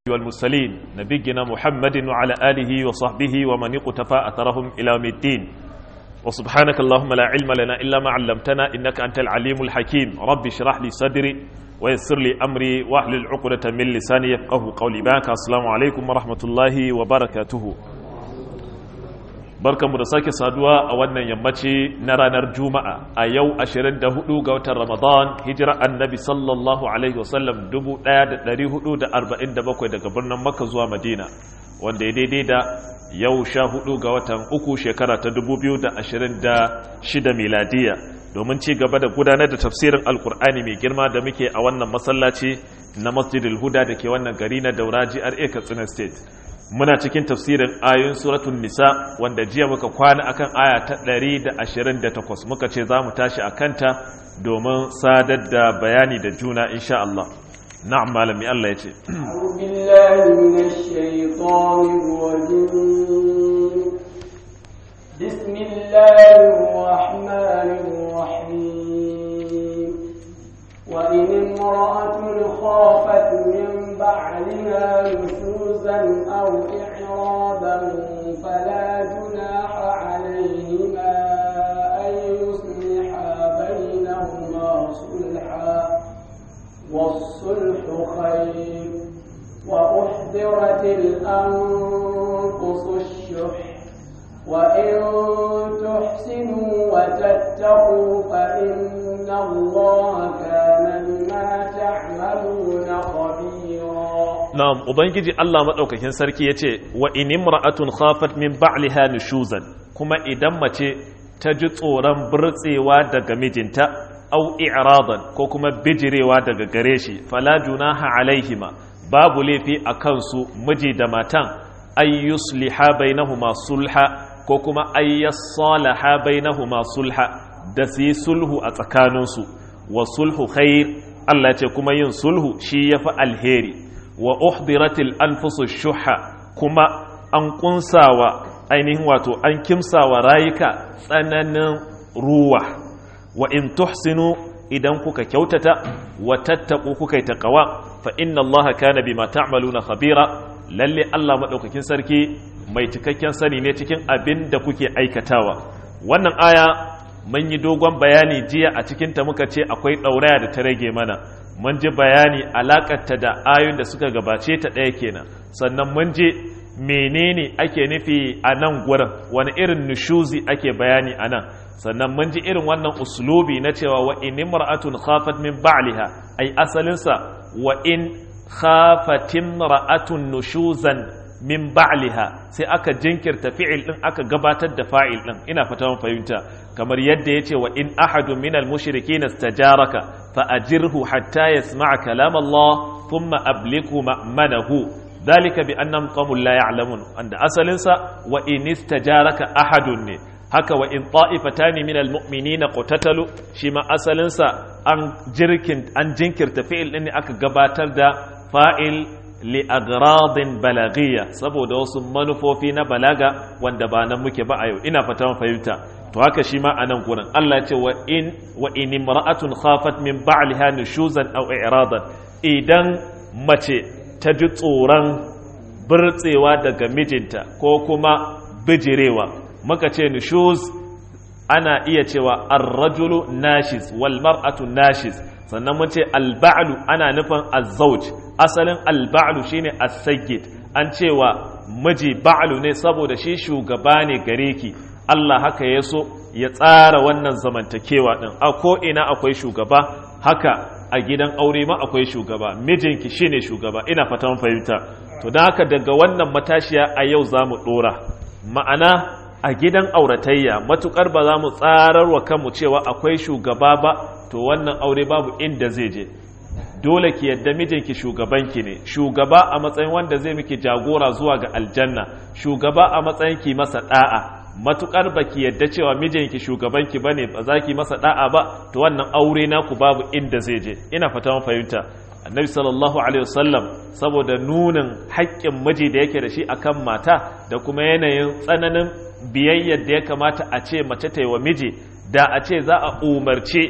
والمرسلين نبينا محمد وعلى آله وصحبه ومن اقتفى أثرهم إلى يوم الدين وسبحانك اللهم لا علم لنا إلا ما علمتنا إنك أنت العليم الحكيم رب اشرح لي صدري ويسر لي أمري واحلل عقدة من لساني يفقهوا قولي باك السلام عليكم ورحمة الله وبركاته barkanmu da sake saduwa a wannan yammaci na ranar juma'a a yau 24 ga watan ramadan hijira annabi sallallahu alaihi wasallam 1447 daga birnin makka zuwa madina wanda ya daidai da yau 14 ga watan uku shekara ta 2026 miladiya domin ci gaba da gudanar da tafsirin alkur'ani mai girma da muke a wannan masallaci na masjidil huda da ke wannan gari na daura GRA Katsina State. Muna cikin tafsirin ayoyin suratul nisa wanda jiya muka kwana akan aya ta 128 muka ce za mu tashi a kanta domin sadar da bayani da juna insha Allah. Na'am malami Allah ya ce وإن امرأة خافت من بعلها نشوزا أو إعراضا فلا جناح عليهما أن يصلحا بينهما صلحا والصلح خير وأحضرت الأنفس الشح وإن تحسنوا وتتقوا فإن الله كان بما تعملون خبيرا. نعم ubangiji Allah madaukakin sarki yace wa in imra'atun khafat min ba'liha nushuzan kuma idan mace ta ji tsoron burtsewa daga mijinta au i'radan ko kuma bijirewa daga gare shi fala junaha alaihima babu laifi akan su miji da matan ay yusliha bainahuma sulha ko kuma ay yasalaha bainahuma sulha da su yi sulhu a tsakaninsu wa sulhu khair Allah ce kuma yin sulhu shi yafi alheri wa uhdiratil anfusu shuha kuma an kunsawa ainihin wato an kimsawa rayuka tsananin ruwa wa in tuhsinu idan kuka kyautata wa tattaqu kuka yi taqwa fa inna Allah kana bima ta'maluna khabira lalle Allah madaukakin sarki mai cikakken sani ne cikin abin da kuke aikatawa wannan aya mun yi dogon bayani jiya a cikinta muka ce akwai ɗauraya da ta rage mana mun ji bayani alakarta da ayoyin da suka gabace ta ɗaya kenan sannan mun ji menene ake nufi a nan gurin wani irin nushuzi ake bayani a nan sannan mun ji irin wannan uslubi na cewa wa in imra'atun khafat min ba'liha ai asalinsa wa in khafatin ra'atun nushuzan min ba'liha sai aka jinkirta fi'il din aka gabatar da fa'il din ina fata mun fahimta kamar yadda yace wa in ahadun minal mushrikeen istajaraka fa ajirhu hatta yasma'a kalam Allah thumma ablighu ma'manahu dhalika bi annahum qawmun la ya'lamun anda asalin sa wa in istajaraka ahadun ne haka wa in ta'ifatani minal mu'minina qatatalu shi ma asalin sa an jinkirta fi'il din ne aka gabatar da fa'il li'agradin balagiyya saboda wasu manufofi na balaga wanda ba nan muke ba a yau ina fata mun fahimta to haka shi ma anan gurin Allah ya ce wa in imra'atun khafat min ba'liha nushuzan aw i'radan idan mace ta ji tsoron burtsewa daga mijinta ko kuma bijirewa muka ce nushuz ana iya cewa ar-rajulu nashiz wal mar'atu nashiz sannan mun ce alba'lu ana nufin azzauj asalin alba'lu shine as-sayyid an cewa miji ba'lu ne saboda shi shugaba ne gare ki Allah haka ya so ya tsara wannan zamantakewa din a ko ina akwai shugaba haka a gidan aure ma akwai shugaba mijinki shine shugaba ina fata mun fahimta to dan haka daga wannan matashiya a yau zamu dora ma'ana a gidan auratayya matukar ba za mu tsarar wa kanmu cewa akwai shugaba ba to wannan aure babu inda zai je dole ki yadda mijinki shugabanki ne shugaba a matsayin wanda zai miki jagora zuwa ga aljanna shugaba a matsayin ki masa da'a matukar baki yadda cewa mijinki shugabanki bane ba za ki masa da'a ba to wannan aure naku babu inda zai je ina fata mun fahimta annabi sallallahu alaihi wasallam saboda nunin haƙƙin miji da yake da shi akan mata da kuma yanayin tsananin biyayyar da ya kamata a ce mace ta yi wa miji da a ce za a umarce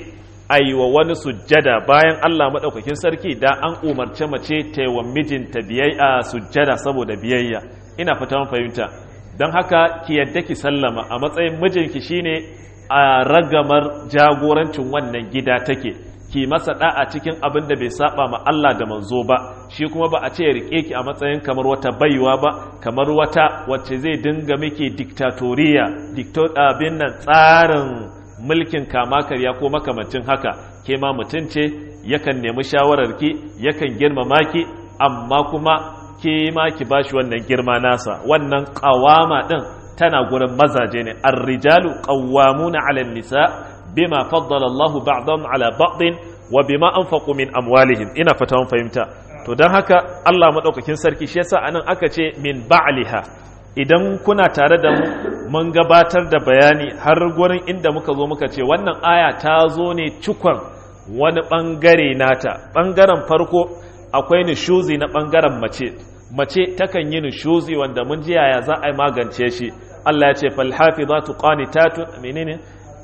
aiwa wani sujjada bayan Allah maɗaukakin sarki da an umarce mace ta yi wa mijinta biyayya sujjada saboda biyayya. Ina fata mun fahimta. Don haka ki yadda ki sallama a matsayin mijinki shine a ragamar jagorancin wannan gida take. Ki masa da'a cikin abin da bai saba ma Allah da manzo ba, shi kuma ba a ce rike ki a matsayin kamar wata baiwa ba, kamar wata wacce zai dinga miki diktatoriya, abin nan tsarin mulkin kama karya ko makamancin haka. Ke ma mutum ce, yakan nemi shawararki, yakan girmama ki, amma kuma ke ma ki bashi wannan girma nasa. Wannan qawama din tana gurin mazaje ne. Ar-rijalu qawwamuna 'ala an-nisa bima faddala Allahu ba'dahum 'ala ba'din wa bima anfaqu min amwalihim. Ina fata mun fahimta. To dan haka Allah madaukakin sarki shi yasa anan aka ce min ba'liha. Idan kuna tare da mu mun gabatar da bayani har gurin inda muka zo muka ce wannan aya ta zo ne cikon wani bangare nata. Bangaren farko akwai nishuzi na bangaren mace. Mace takan yi nishuzi wanda mun ji yaya za a yi magance shi. Allah ya ce fal hafizatu qanitatun menene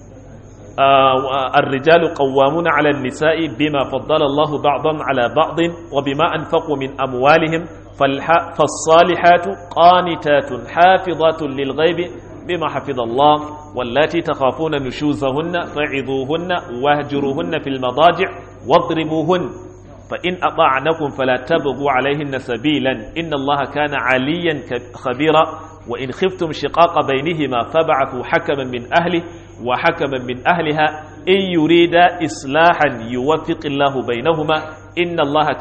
الرجال قوامون على النساء بما فضل الله بعضهم على بعض وبما أنفقوا من أموالهم فالصالحات قانتات حافظات للغيب بما حفظ الله واللاتي تخافون نشوزهن فعظوهن واهجروهن في المضاجع واضربوهن فإن أطعنكم فلا تبغوا عليهن سبيلا إن الله كان عليا خبيرا وإن خفتم شقاق بينهما فبعثوا حكما من أهله وحكما من أهلها إن يريد إصلاحا يوفق الله بينهما إن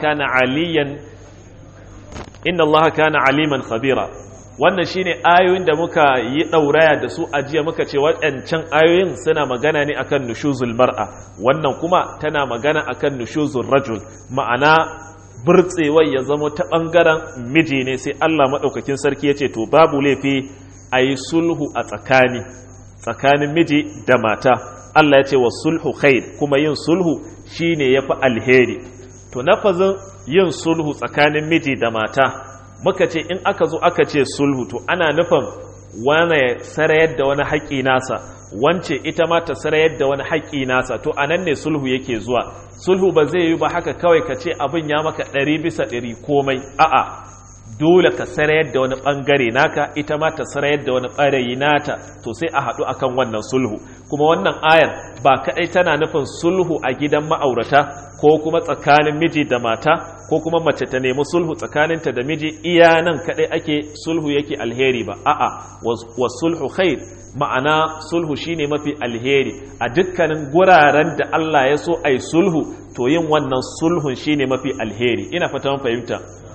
الله كان عليما خبيرا. wannan shine ayoyin da muka yi dauraya da su ajiya muka ce waɗancan ayoyin suna magana ne akan nushuzul mar'a, wannan kuma tana magana akan nushuzul rajul, ma'ana burtsewar ya zama ta ɓangaren miji ne. sai Allah maɗaukakin sarki ya ce to babu laifi a yi sulhu a tsakanin miji da mata. Allah ya ce wa sulhu khair, kuma yin sulhu shine yafi alheri. To nafazin yin sulhu tsakanin miji da mata muka ce in aka zo aka ce sulhu to ana nufin wani sarayar da wani haƙƙi nasa, wance ita ma ta sarayar da wani haƙƙi nasa, to anan ne sulhu yake zuwa. Sulhu ba zai yi ba haka kawai ka ce abin ya maka 100% komai, a'a dole ka sarayar da wani bangare naka, ita ma ta sarayar da wani ɓarayi nata, to sai a haɗu akan wannan sulhu. Kuma wannan ayar ba kaɗai tana nufin sulhu a gidan ma'aurata ko kuma tsakanin miji da mata ko kuma mace ta nemi sulhu tsakaninta da miji, iya nan kaɗai ake sulhu yake alheri ba, a'a wa sulhu khair, ma'ana sulhu shine mafi alheri a dukkanin guraren da Allah ya so ai sulhu, to yin wannan sulhun shine mafi alheri. Ina fata mun fahimta.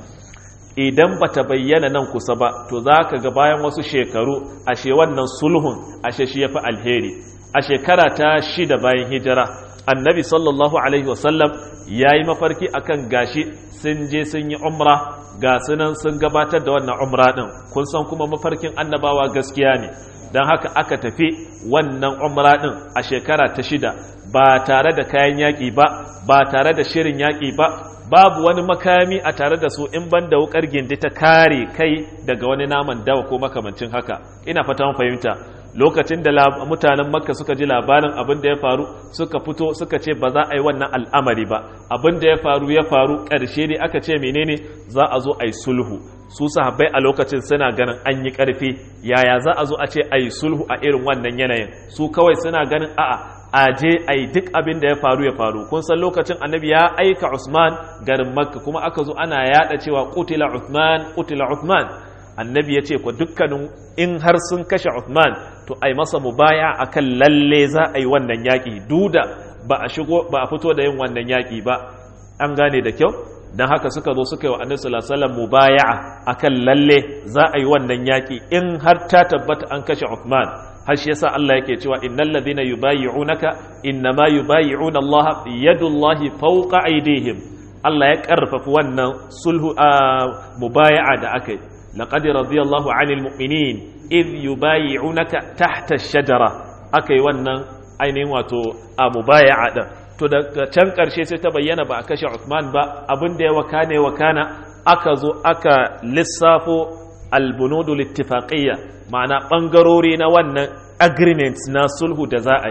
Idan bata bayyana nan kusa ba to za ka ga bayan wasu shekaru ashe wannan sulhun ashe shi ya fi alheri. A shekara ta 6 bayan hijira annabi sallallahu alaihi wasallam ya yi mafarki akan gashi sun je sun yi umra, ga sunan sun gabatar da wannan umra ɗin. Kun san kuma mafarkin annabawa gaskiya ne, don haka aka tafi wannan umra ɗin a shekara ta 6 ba tare da kayan yaƙi ba tare da shirin yaƙi ba, babu wani makami a tare da su in ban da wukar gindi ta kare kai daga wani naman dawa ko makamancin haka. Ina fata mun fahimta. Lokacin da mutanen Makka suka ji labarin abin da ya faru, suka fito suka ce ba za a yi wannan al'amari ba. Abin da ya faru ƙarshe dai aka ce menene, za a zo a yi sulhu. Su sahabbai a lokacin suna ganin an yi ƙarfi, yaya za a zo a ce a yi sulhu a irin wannan yanayin. Su kawai suna ganin a je a yi duk abin da ya faru. Kun san lokacin annabi ya aika Usman garin Makka, kuma aka zo ana yada cewa qutila Uthman. Annabi ya ce ku dukkanin in har sun kashe Uthman to ai masa mubaya akan lalle za a yi wannan yaƙi, duda ba a fito da yin wannan yaƙi ba. An gane da kyau. Dan haka suka zo suka yi wa annabi sallallahu alaihi wasallam mubaya'a akan lalle za a yi wannan yaƙi in har ta tabbata an kashe Uthman. Har shi yasa Allah yake cewa innal ladhina yubayyi'unaka innama yubayyi'una Allah yadullahi fawqa aydihim. Allah ya karfafa wannan sulhu mubaya'a da aka yi. laqad radiyallahu 'anil mu'minin idh yubayyi'unaka tahta ash-shajara. Aka yi wannan ainihin wato mubaya'a din. To daga can karshe sai ta bayyana ba a kashe Uthman ba, abin da ya wakana aka zo aka lissafo albunudul ittifaqiyya, ma'ana bangarori na wannan agreement na sulhu da za a yi.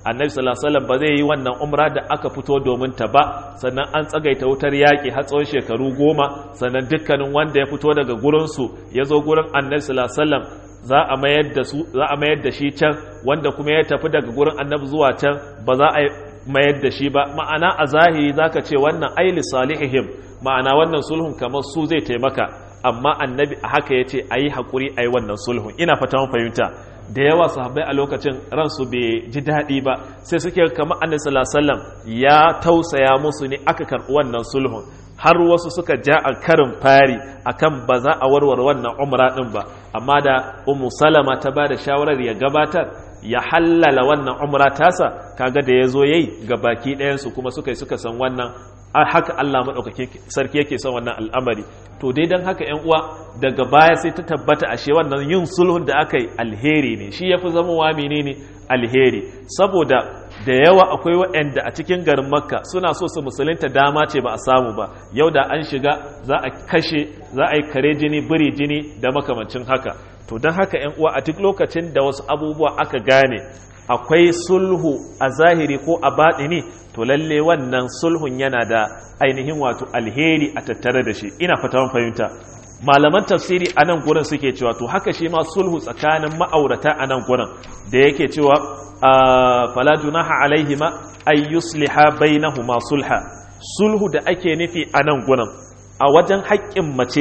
annabi sallallahu alaihi wasallam ba zai yi wannan umra da aka fito domin ta ba, sannan an tsagaita wutar yaƙi har tsawon shekaru 10, sannan dukkanin wanda ya fito daga gurinsu ya zo gurin annabi sallallahu alaihi wasallam za a mayar da shi can, wanda kuma ya tafi daga gurin annabi zuwa can ba za a mayar da shi ba. Ma'ana a zahiri zaka ce wannan aili salihihim, ma'ana wannan sulhun kamar su zai taimaka, amma annabi a haka yace ayi hakuri ayi wannan sulhun. Ina fata mun fahimta. Da yawa sahabbai a lokacin ransu bai ji daɗi ba, sai suke kamar annabi sallallahu alaihi wasallam ya tausaya musu ne aka karɓi wannan sulhun, har wasu suka ja a karin fari akan ba za a warware wannan umra din ba. Amma da Ummu Salama ta bada shawarar ya gabatar ya hallala wannan umra tasa, kaga da yazo yayi ga baki ɗayan su kuma suka san wannan haka Allah madaukakin sarki yake son wannan al'amari. To dai dan haka ƴan uwa, daga baya sai ta tabbata ashe wannan yin sulhun da aka yi alheri ne, shi yafi zama wa menene alheri, saboda da yawa akwai waɗanda a cikin garin Makka suna so su musulunta, dama ce ba a samu ba. Yau da an shiga za a kashe, za a yi kare jini biri jini da makamancin haka. To don haka ƴan uwa, a duk lokacin da wasu abubuwa aka gane akwai sulhu a zahiri ko a baɗini, to lalle wannan sulhun yana da ainihin wato alheri a tattare da shi. Ina fata mun fahimta. Malaman tafsiri a nan gurin suke cewa to haka shi ma sulhu tsakanin ma'aurata a nan gurin da yake cewa fala junaha alaihima ay yusliha bainahuma sulha. Sulhu da ake nufi a nan gurin a wajen haƙƙin mace,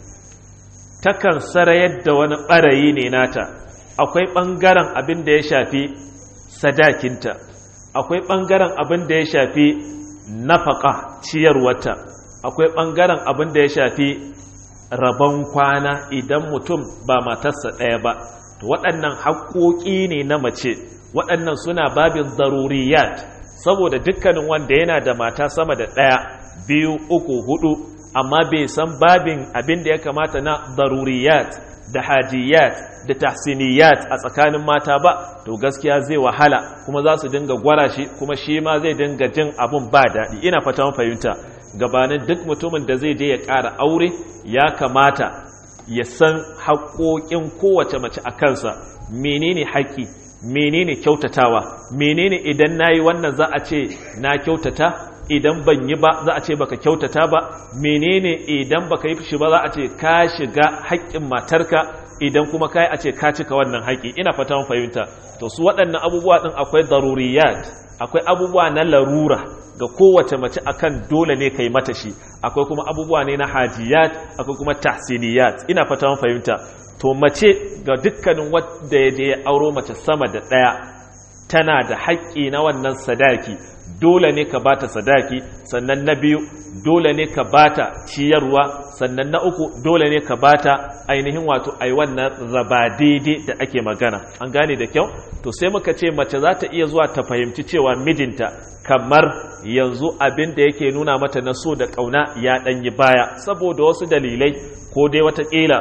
takan sarayar da wani ɓarayi ne nata. Akwai ɓangaren abin da ya shafi sadakinta, akwai ɓangaren abin da ya shafi nafaka ciyarwata, akwai ɓangaren abin da ya shafi rabon kwana idan mutum ba matarsa ɗaya ba. To waɗannan haƙoƙi ne na mace, waɗannan suna babin zaruriyat, saboda dukkanin wanda yana da mata sama da ɗaya, 2, 3, 4, amma bai san babin abin da ya kamata na zaruriyat da hajiyat da tahsiniyat a tsakanin mata ba, to gaskiya zai wahala, kuma za su dinga gwara shi, kuma shi ma zai dinga jin abun ba daɗi. Ina fata mun fahimta. Gabanin duk mutumin da zai je ya ƙara aure, ya kamata ya san haƙoƙin kowace mace a kansa. Menene haƙƙi, menene kyautatawa, menene idan nayi wannan za a ce na kyautata, idan ban yi ba za a ce baka kyautata ba, menene idan baka yi shi ba za a ce ka shiga haƙƙin matarka, idan kuma kai a ce ka cika wannan haƙƙi. Ina fata mun fahimta. To su waɗannan abubuwa din akwai daruriyat, akwai abubuwa na larura ga kowace mace akan dole ne kai mata shi, akwai kuma abubuwa ne na hajiyat, akwai kuma tahsiniyat. Ina fata mun fahimta. To mace ga dukkanin wanda ya je ya auro mace sama da ɗaya, tana da haƙƙi na wannan sadaki. Dole ne ka bata sadaki, sannan na biyu dole ne ka bata ciyarwa, sannan na uku dole ne ka bata ainihin wato ai wannan raba daidai da ake magana. An gane da kyau? To sai muka ce mace za ta iya zuwa ta fahimci cewa mijinta kamar yanzu abin da yake nuna mata na so da ƙauna ya ɗanyi baya, saboda wasu dalilai, ko dai watakila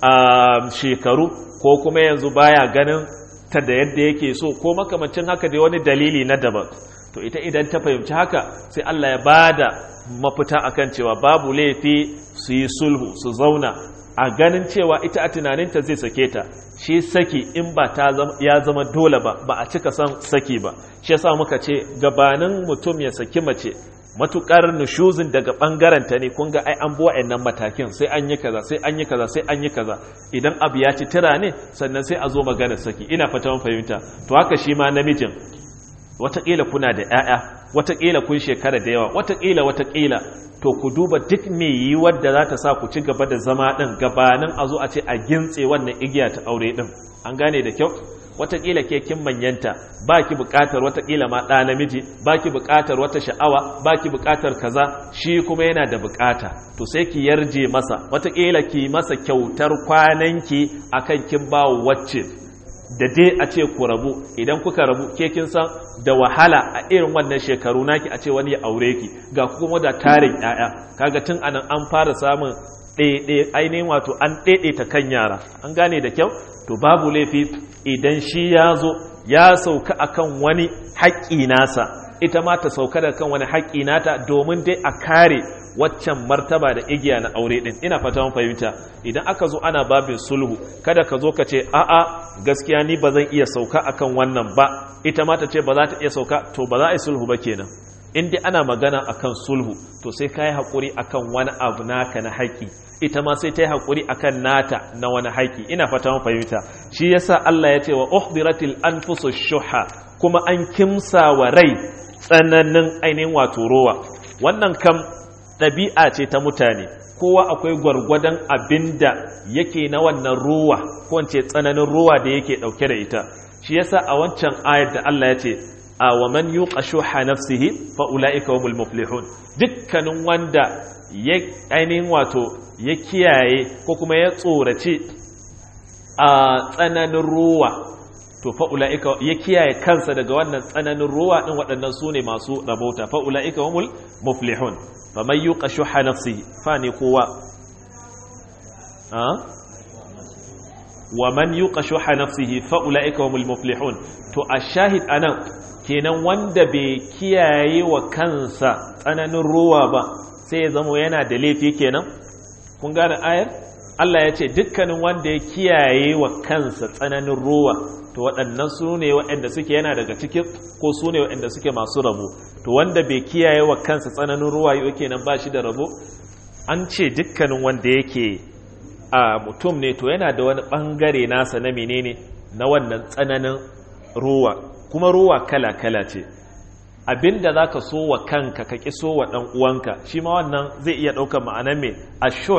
a shekaru, ko kuma yanzu baya ganin ta da yadda yake so, ko makamancin haka dai wani dalili na daban. To ita idan ta fahimci haka, sai Allah ya bada mafita akan cewa babu laifi su yi sulhu, su zauna, a ganin cewa ita a tunaninta zai sake ta. Shi saki in ba ya zama dole ba a cika son saki ba. Shi yasa muka ce gabanin mutum ya saki mace, matukar nushuzin daga bangaren ta ne, kun ga ai an buwa ɗan matakin, sai an yi kaza, sai an yi kaza, sai an yi kaza. Idan abu ya ci tira ne, sannan sai a zo maganar saki. Ina fata mun fahimta. To haka shi ma namijin, wataƙila kuna da ‘ya'ya, wataƙila kun shekara da yawa, wataƙila, to ku duba duk me yi wadda za ta sa ku ci gaba da zama ɗin gabanin a zo a ce a gintse wannan igiya ta aure ɗin. An gane da kyau? Wataƙila ke kin manyanta, ba ki buƙatar wataƙila ma ɗa namiji, ba ki buƙatar wata sha'awa, ba ki buƙatar kaza, shi kuma yana da buƙata. To sai ki yarje masa, wataƙila ki masa kyautar kwananki akan kin ba wacce da dai a ce ku rabu. Idan kuka rabu, ke kin san da wahala a irin wannan shekaru naki a ce wani ya aure ki, ga kuma da tarin ƴaƴa. Kaga tun anan an fara samun ainihin wato an ta kan yara. An gane da kyau? To babu laifi idan shi ya zo ya sauka akan wani haƙƙi nasa ita ma ta sauka da kan wani haƙƙi nata domin dai a kare waccan martaba da igiya na aure din. Ina fata mun fahimta. Idan aka zo ana babin sulhu kada ka zo ka ce a'a gaskiya ni ba zan iya sauka akan wannan ba, ita ma ta ce ba za ta iya sauka, to ba za a yi sulhu ba kenan. In dai ana magana akan sulhu to sai ka yi haƙuri akan wani abu naka na haƙƙi, ita ma sai ta yi haƙuri akan nata na wani haƙƙi. Ina fata mun fahimta. Shi yasa Allah ya ce wa uhdiratil anfusu shuha, kuma an kimsa wa rai tsananin ainihin wato rowa. Wannan kam ɗabi'a ce ta mutane, kowa akwai gwargwadon abinda yake na wannan rowa ko ce tsananin rowa da yake ɗauke da ita. Shi yasa a wancan ayar da Allah ya ce a wa man yuqa shuha nafsihi fa ulaika humul muflihun, dukkanin wanda ya ainihin wato ya kiyaye ko kuma ya tsorace a tsananin rowa, to fa ulaika ya kiyaye kansa daga wannan tsananin rowa din, waɗannan su ne masu rabota. Fa ulaika humul muflihun. Fa man yuqa shuha nafsihi fa ne kowa wa man yuqa shuha nafsihi fa ulaika humul muflihun. To ashahid anan kenan wanda bai kiyaye wa kansa tsananin ruwa ba sai ya zama yana da laifi kenan. Kun gane ayar? Allah ya ce dukkanin wanda ya kiyaye wa kansa tsananin ruwa, to waɗannan su ne waɗanda suke yana daga cikin, ko su ne waɗanda suke masu rabo. To wanda bai kiyaye wa kansa tsananin ruwa yau kenan ba shi da rabo. An ce dukkanin wanda yake a mutum ne to yana da wani ɓangare nasa na menene na wannan tsananin ruwa. Kuma ruwa kala-kala ce, abinda za ka so wa kanka ka ƙi so wa ɗan uwanka, shi ma wannan zai iya ɗaukar ma'anar mai ashuh,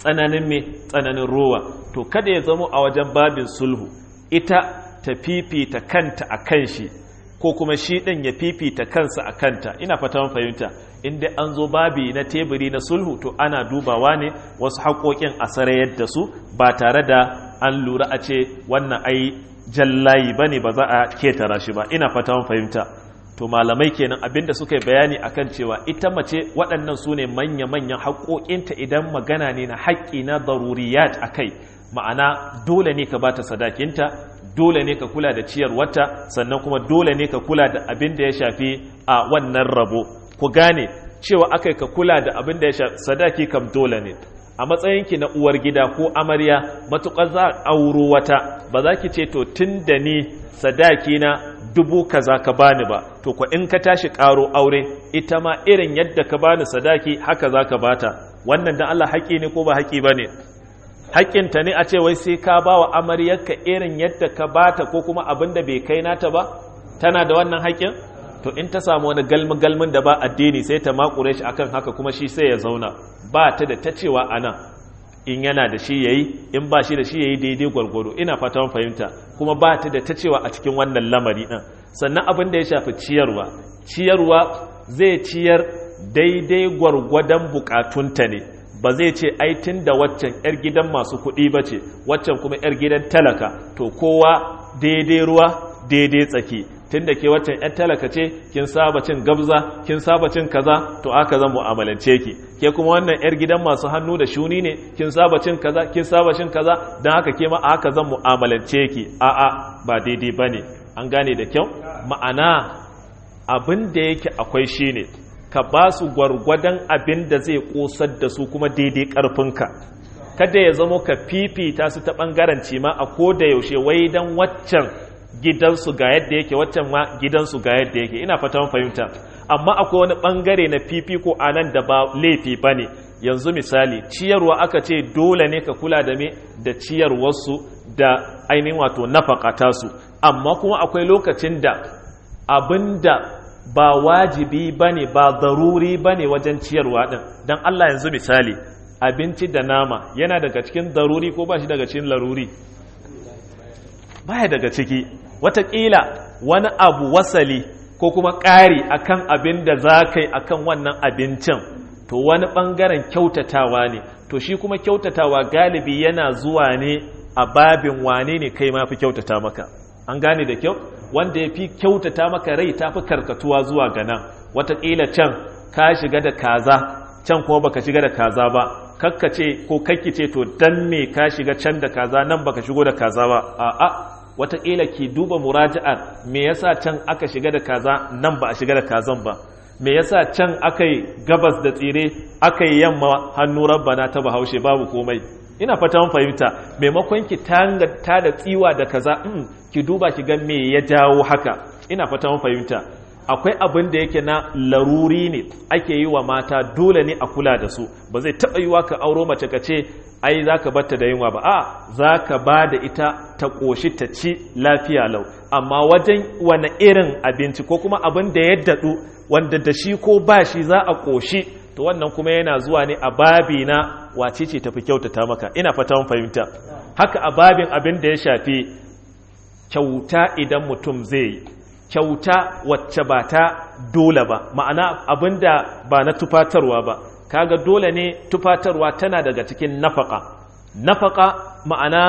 tsananin ruwa. To kada ya zama a wajen babin sulhu ita ta fifita kanta a kan shi, ko kuma shi ɗin ya fifita kansa a kanta. Ina fata mun fahimta. Inda an zo babi na teburi na sulhu to ana dubawa ne wasu haƙoƙin a sarayar da su ba tare da an lura a ce wannan ai jallayi bane ba za a ketara shi ba. Ina fata mun fahimta. To malamai kenan abinda suka yi bayani akan cewa ita mace waɗannan su ne manya-manyan haƙoƙinta idan magana ne na haƙƙi na daruriyat akai, ma'ana dole ne ka bata sadakinta, dole ne ka kula da ciyarwarta, sannan kuma dole ne ka kula da abin da ya shafi a wannan rabo. Ku gane cewa akai ka kula da abin da ya shafi sadaki kam dole ne. A matsayinki na uwar gida ko amarya matuƙar za a auro wata, ba za ki ce to tun da ni sadaki na 1000 kaza ka bani ba, to ko in ka tashi ƙaro aure ita ma irin yadda ka bani sadaki haka za ka bata. Wannan dan Allah haƙi ne ko ba haƙi ba ne? Haƙƙinta ne a ce wai sai ka ba wa amaryarka irin yadda ka bata ko kuma abin da bai kai nata ba? Tana da wannan haƙƙin? To in ta samu wani galmin da ba addini sai ta makure shi akan haka, kuma shi sai ya zauna ba ta da ta cewa anan. In yana da shi yayi, in ba shi da shi yayi daidai gwargwado. Ina fata mun fahimta. Kuma ba ta da ta cewa a cikin wannan lamari din. Sannan abin da ya shafi ciyarwa zai ciyar daidai gwargwadon bukatunta ne. Ba zai ce ai tun da waccan 'yar gidan masu kuɗi ba ce, waccan kuma 'yar gidan talaka, to kowa daidai ruwa daidai tsaki. Tun da ke waccan 'yan talaka ce, kin saba cin gabza, kin saba cin kaza, to aka zan mu'amalance ki. Ke kuma wannan 'yar gidan masu hannu da shuni ne, kin saba cin kaza, kin saba cin kaza, don haka ke ma aka zan mu'amalance ki. A'a, ba daidai ba ne. An gane da kyau? Ma'ana abin da yake akwai shi ne, ka ba su gwargwadon abin da zai ƙosar da su kuma daidai ƙarfinka. Kada ya zamo ka fifita su ta ɓangaren cima a ko da yaushe wai don waccan gidansu ga yadda yake, waccan ma gidansu ga yadda yake. Ina fata mun fahimta. Amma akwai wani ɓangare na fifiko a nan da ba laifi ba ne. Yanzu misali ciyarwa aka ce dole ne ka kula da me da ciyarwarsu da ainihin wato nafakata su, amma kuma akwai lokacin da abinda ba wajibi bane ba daruri bane wajen ciyarwa din. Dan Allah yanzu misali abinci da nama yana daga cikin daruri ko ba shi daga cikin laruri? Baya daga ciki. Wataƙila wani abu wasali ko kuma ƙari akan abin da za ka yi akan wannan abincin, to wani ɓangaren kyautatawa ne. To shi kuma kyautatawa galibi yana zuwa ne a babin wane ne kai ma fi kyautata maka. An gane da kyau? Wanda ya fi kyautata maka rai ta fi karkatuwa zuwa ga nan. Wataƙila can ka shiga da kaza, can kuma baka shiga da kaza ba. Kakkace ko kakkice to dan me ka shiga can da kaza nan baka shigo da kaza ba. A'a, wataƙila ki duba muraja'ar me yasa can aka shiga da kaza nan ba a shiga da kazan ba, me yasa can aka yi gabas da tsire aka yi yamma hannu rabbana ta bahaushe babu komai. Ina fata mun fahimta, maimakon ki ta da tsiwa da kaza ki duba ki ga me ya jawo haka. Ina fata mun fahimta, akwai abin da yake na laruri ne ake yi wa mata, dole ne a kula da su. Ba zai taɓa yiwa ka auro mace ka ce ai za ka batta da yunwa ba, a za ka ba da ita ta ƙoshi ta ci lafiya lau, amma wajen wani irin abinci ko kuma abin da ya daɗu wanda da shi ko ba shi za a ƙoshi, to wannan kuma yana zuwa ne a babi na wace ce tafi kyautata maka. Ina fata mun fahimta. Haka a babin abin da ya shafi kyauta, idan mutum zai yi kyauta wacce ba ta dole ba, ma'ana abin da ba na tufatarwa ba, kaga dole ne tufatarwa tana daga cikin nafaka ma'ana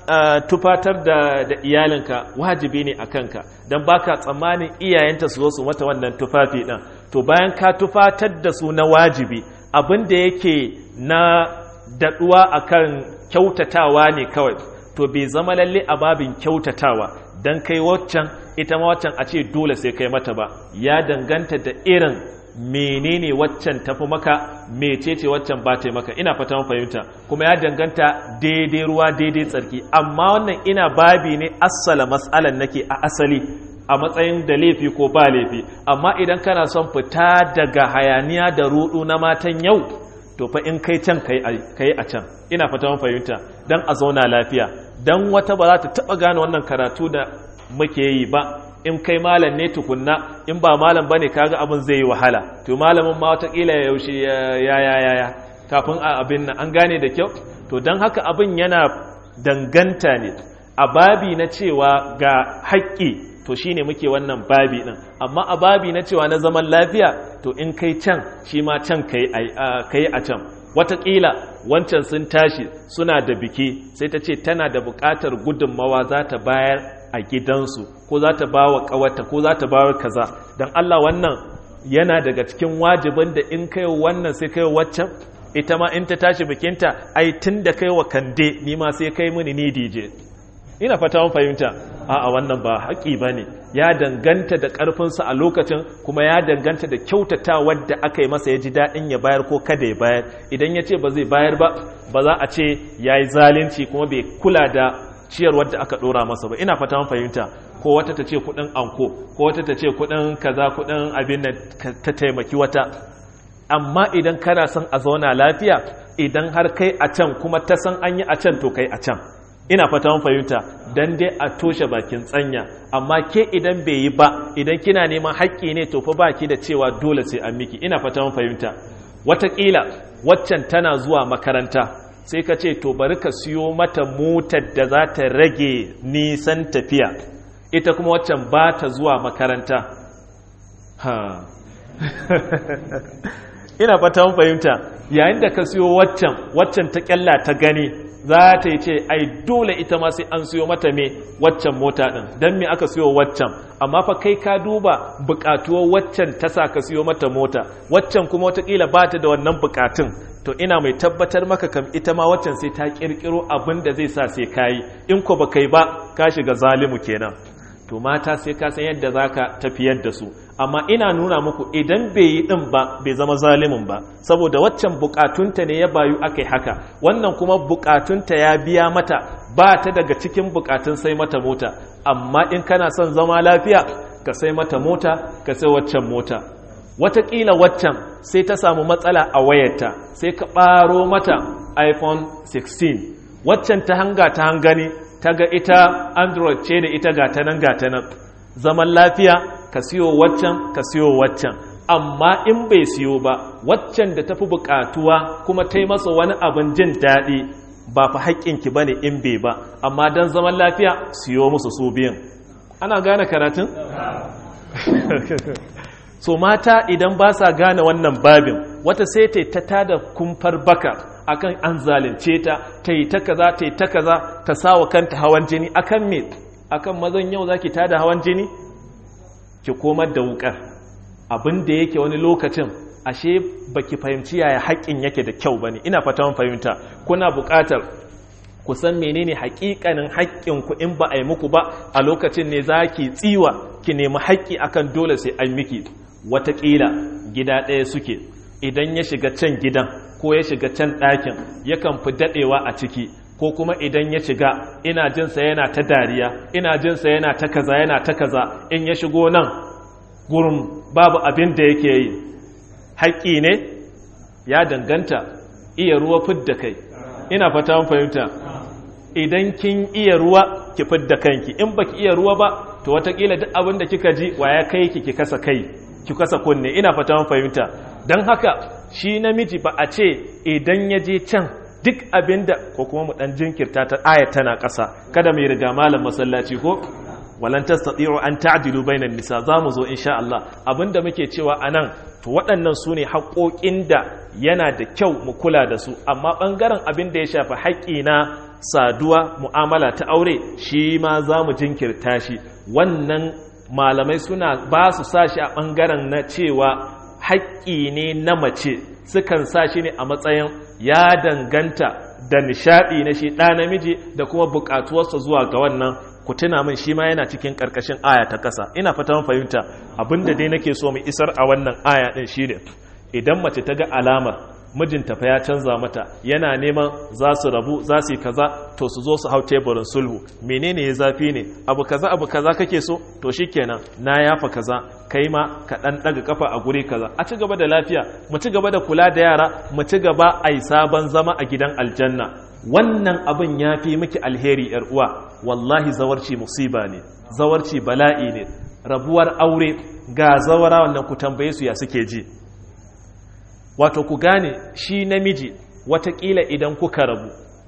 tufatar da iyalinka wajibi ne a kanka, don baka tsammanin iyayenta su zo su mata wannan tufafi ɗin. To bayan ka tufatar da su na wajibi, abin da yake na daɗuwa akan kyautatawa ne kawai, to bai zama lalle a babin kyautatawa don kai waccan ita ma waccan a ce dole sai kai mata ba. Ya danganta da irin menene waccan tafi maka, mecece waccan ba ta maka. Ina fata mun fahimta, kuma ya danganta daidai ruwa daidai tsarki. Amma wannan ina babi ne assala mas'alan nake a asali a matsayin da laifi ko ba laifi. Amma idan kana son fita daga hayaniya da rudu na matan yau, to fa in kai can kai a can. Ina fata mun fahimta, dan a zauna lafiya, dan wata ba za ta taba gane wannan karatu da muke yi ba. In kai malam ne tukunna, in ba malam bane kaga abin zai yi wahala. To malamin ma watakila ya yaushe ya kafin abin nan an gane da kyau. To don haka abin yana danganta ne a babi na cewa ga haƙƙi, to shine muke wannan babi din. Amma a babi na cewa na zaman lafiya, to in kai can shi ma can kai a can. Wataƙila wancan sun tashi suna da biki, sai ta ce tana da buƙatar gudunmawa za ta bayar a gidansu, ko za ta ba wa ƙawarta, ko za ta ba wa kaza. Don Allah wannan yana daga cikin wajibin da in kai wannan sai kai waccan, ita ma in ta tashi bikinta ai tun da kai wa kande ni ma sai kai mini ni DJ. Ina fata mun fahimta. A'a, wannan ba haƙi bane, ya danganta da ƙarfinsa a lokacin, kuma ya danganta da kyautatawar da aka yi masa ya ji daɗin ya bayar ko kada ya bayar. Idan ya ce ba zai bayar ba, ba za a ce ya yi zalunci kuma bai kula da ciyarwar da aka ɗora masa ba. Ina fata mun fahimta. Ko wata ta ce kuɗin anko, ko wata ta ce kuɗin kaza, kuɗin abin da ta taimaki wata. Amma idan kana son a zauna lafiya, idan har kai a can kuma ta san an yi a can, to kai a can. Ina fata mun fahimta, dan dai a toshe bakin tsanya. Amma ke idan bai yi ba, idan kina neman haƙƙi ne, to fa baki da cewa dole sai an miki. Ina fata mun fahimta. Wataƙila waccan tana zuwa makaranta, sai ka ce to bari ka siyo mata motar da za ta rage nisan tafiya, ita kuma waccan ba ta zuwa makaranta. Ina fata mun fahimta. Yayin da ka siyo waccan ta kyalla ta gani, za ta yi ce ai dole ita ma sai an siyo mata me waccan mota din. Dan me aka siyo waccan? Amma fa kai ka duba bukatuwar waccan ta sa ka siyo mata mota, waccan kuma watakila ba ta da wannan bukatun. To ina mai tabbatar maka kam ita ma waccan sai ta kirkiro abin da zai sa sai kayi. In ko ba kai ba, ka shiga zalimu kenan. To mata sai ka san yadda zaka tafiyar da su. Amma ina nuna muku idan bai yi din ba, bai zama zalimin ba, saboda waccan bukatunta ne ya bayu akai haka, wannan kuma bukatunta ya biya mata, ba ta daga cikin bukatun sai mata mota. Amma in kana son zama lafiya, ka sai mata mota, ka sai waccan mota. Wataƙila waccan sai ta samu matsala a wayarta, sai ka ɓaro mata iPhone 16, waccan ta hangani, ta ga ita Android ce da ita gata nan. Zaman lafiya, ka siyo waccan. Amma in bai siyo ba, waccan da tafi bukatuwa kuma ta yi masa wani abin jin daɗi, ba fa haƙƙinki ba ne in bai ba. Amma don zaman lafiya, siyo musu su biyan. Ana gane karatun? So mata idan ba sa gane wannan babin, wata sai ta tada kumfar baka akan an zalunce ta, ta yi ta kaza, ta sawa kanta hawan jini. Akan me? Akan mazan yau zaki tada hawan jini? Ki komar da wukar. Abin da yake wani lokacin, ashe baki fahimci yaya haƙƙin yake da kyau bane. Ina fata mun fahimta. Kuna buƙatar ku san menene haƙiƙanin haƙƙinku in ba a yi muku ba a lokacin ne za ki tsiwa ki nemi haƙƙi akan dole sai an miki. Wataƙila gida ɗaya suke, idan ya shiga can gidan ko ya shiga can ɗakin yakan fi daɗewa a ciki, ko kuma idan ya shiga ina jinsa yana ta dariya, ina jinsa yana ta kaza, in ya shigo nan gurin babu abin da yake yi. Haƙƙi ne ya danganta iya ruwa fidda kai, ina fata mun fahimta. Idan kin iya ruwa ki fidda kanki, in baki iya ruwa ba to watakila duk abin da kika ji waya kai ki kasa kai, ki kasa kunne, ina fata mun fahimta. Dan haka shi namiji ba a ce idan ya je can duk abinda, ko kuma mu dan jinkirta ta ayat tana ƙasa, kada mai riga malam masallaci ko walan tastati'u an ta'dilu bainan nisa, zamu zo insha Allah. Abinda muke cewa anan to waɗannan su ne haƙoƙin da yana da kyau mu kula da su, amma ɓangaren abin da ya shafi haƙƙi na saduwa mu'amala ta aure shi ma za mu jinkirta shi. Wannan malamai suna ba su sa shi a ɓangaren na cewa haƙƙi ne na mace, sukan sa shi ne a matsayin ya danganta da nishaɗi na shi ɗa namiji da kuma buƙatuwarsa zuwa ga wannan. Ku tuna min shi ma yana cikin ƙarƙashin aya ta ƙasa, ina fata mun fahimta. Abinda dai nake so mu isar a wannan aya ɗin shi ne, idan mace ta ga alamar mijinta fa ya canza mata, yana neman za su rabu, za su yi kaza, to su zo su hau teburin sulhu. Menene ya zafi ne? Abu kaza kake so? To shikenan, na yafa kaza, kai ma ka dan daga kafa a guri kaza. A ci gaba da lafiya, mu ci gaba da kula da yara, mu ci gaba ai sabon zama a gidan aljanna. Wannan abin ya fi miki alheri yar uwa. Wallahi zawarci musiba ne, zawarci bala'i ne. Rabuwar aure ga zawara wannan ku tambaye su ya suke ji. Wato ku gane shi namiji watakila idan kuka rabu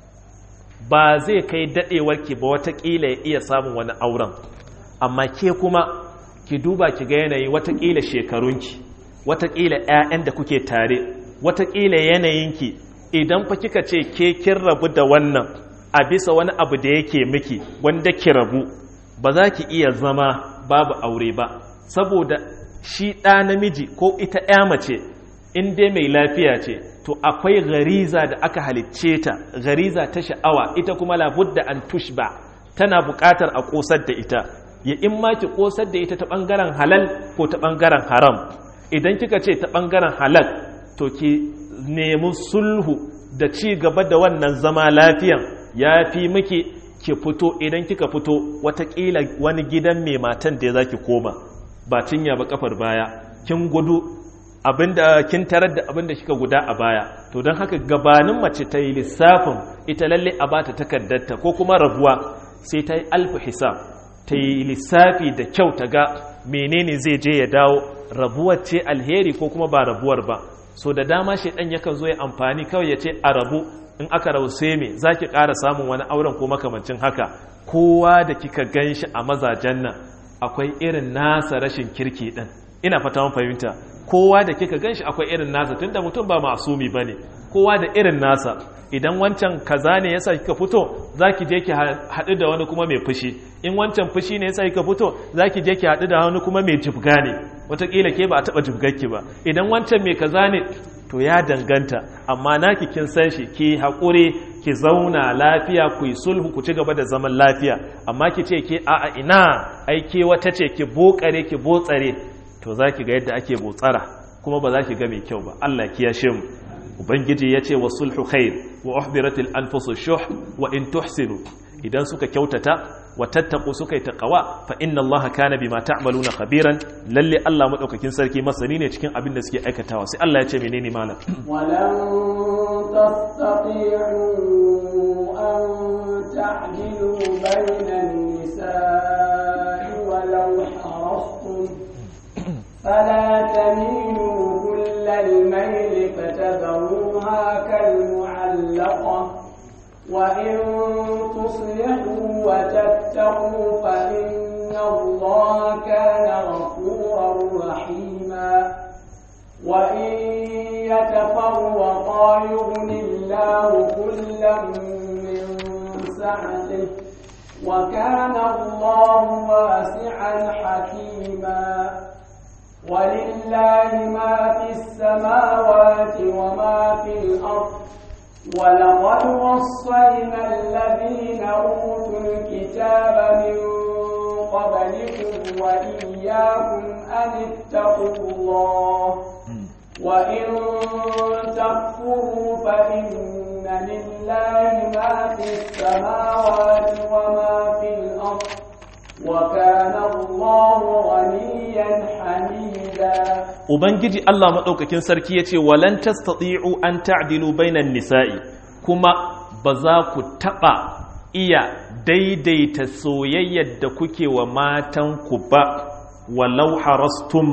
ba zai kai daɗewarki ba, watakila ya iya samun wani auren, amma ke kuma ki duba ki ga yanayi, watakila shekarunki, watakila 'ya'yan da kuke tare, watakila yanayinki. Idan fa kika ce ke kin rabu da wannan a bisa wani abu da yake miki wanda ki rabu, ba za ki iya zama babu aure ba, saboda shi ɗa namiji ko ita 'ya mace in dai mai lafiya ce to akwai gariza da aka halicce ta, gariza ta sha'awa, ita kuma labudda an tushba, tana buƙatar a ƙosar da ita. Ya in ma ki ƙosar da ita ta ɓangaren halal ko ta ɓangaren haram. Idan kika ce ta ɓangaren halal to ki nemi sulhu da ci gaba da wannan zama lafiyan ya fi miki ki fito. Idan kika fito watakila wani gidan mai matan da ya za ki koma, ba cinya ba kafar baya, kin gudu abinda kin tarar da abinda kika guda a baya. To don haka gabanin mace ta yi lissafin ita lalle a bata takardarta ko kuma rabuwa, sai ta yi alfu hisab, ta yi lissafi da kyau ta ga menene zai je ya dawo, rabuwar ce alheri ko kuma ba rabuwar ba. So da dama shaidan yakan zo ya amfani kawai ya ce a rabu, in aka rabu sai me za ki ƙara samun wani auren ko makamancin haka. Kowa da kika gan shi a mazajen nan akwai irin nasa rashin kirki ɗin, ina fata mun fahimta. Kowa da kika gan shi akwai irin nasa, tunda mutum ba masumi ba ne, kowa da irin nasa. Idan wancan kaza ne yasa kika fito, za ki je ki haɗu da wani kuma mai fushi. In wancan fushi ne yasa kika fito, za ki je ki haɗu da wani kuma mai jibga ne, wataƙila ke ba a taɓa jibgarki ba. Idan wancan mai kaza ne to ya danganta, amma naki kin san shi, ki haƙuri, ki zauna lafiya, ku yi sulhu, ku ci gaba da zaman lafiya. Amma ki ce ke a'a ina, ai ke wata ce, ki bokare ki botsare, to za ki ga yadda ake botsara, kuma ba za ki ga mai kyau ba. Allah kiyashe mu. Ubangiji ya ce wa sulhu khair wa uhdiratil anfusu shuh wa in tuhsinu, idan suka kyautata wa tattaqu suka yi taqwa fa inna Allaha kana bima ta'maluna khabiran, lalle Allah madaukakin sarki masani ne cikin abin da suke aikatawa. Sai Allah ya ce menene malam, walan tastati'u an ta'dilu bainan nisa'i walau harastum fala tamilu kullal mayli fatadruha kal mu'allaqa وإن تصلحوا وتتقوا فإن الله كان غفورا رحيما وإن يتفرقا يغن الله كلا من سعته وكان الله واسعا حكيما ولله ما في السماوات وما في الأرض ولقد وصينا الذين أوتوا الكتاب من قبلكم وإياكم أن اتقوا الله وإن تكفروا فإن لله ما في السماوات وما في الأرض وكان الله غنيا حميدا. Ubangiji Allah maɗaukakin sarki ya ce, Walan tastati'u an ta'dilu bainan nisa'i, kuma ba za ku taɓa iya daidaita soyayyar da kuke wa matanku ba, walau harastum,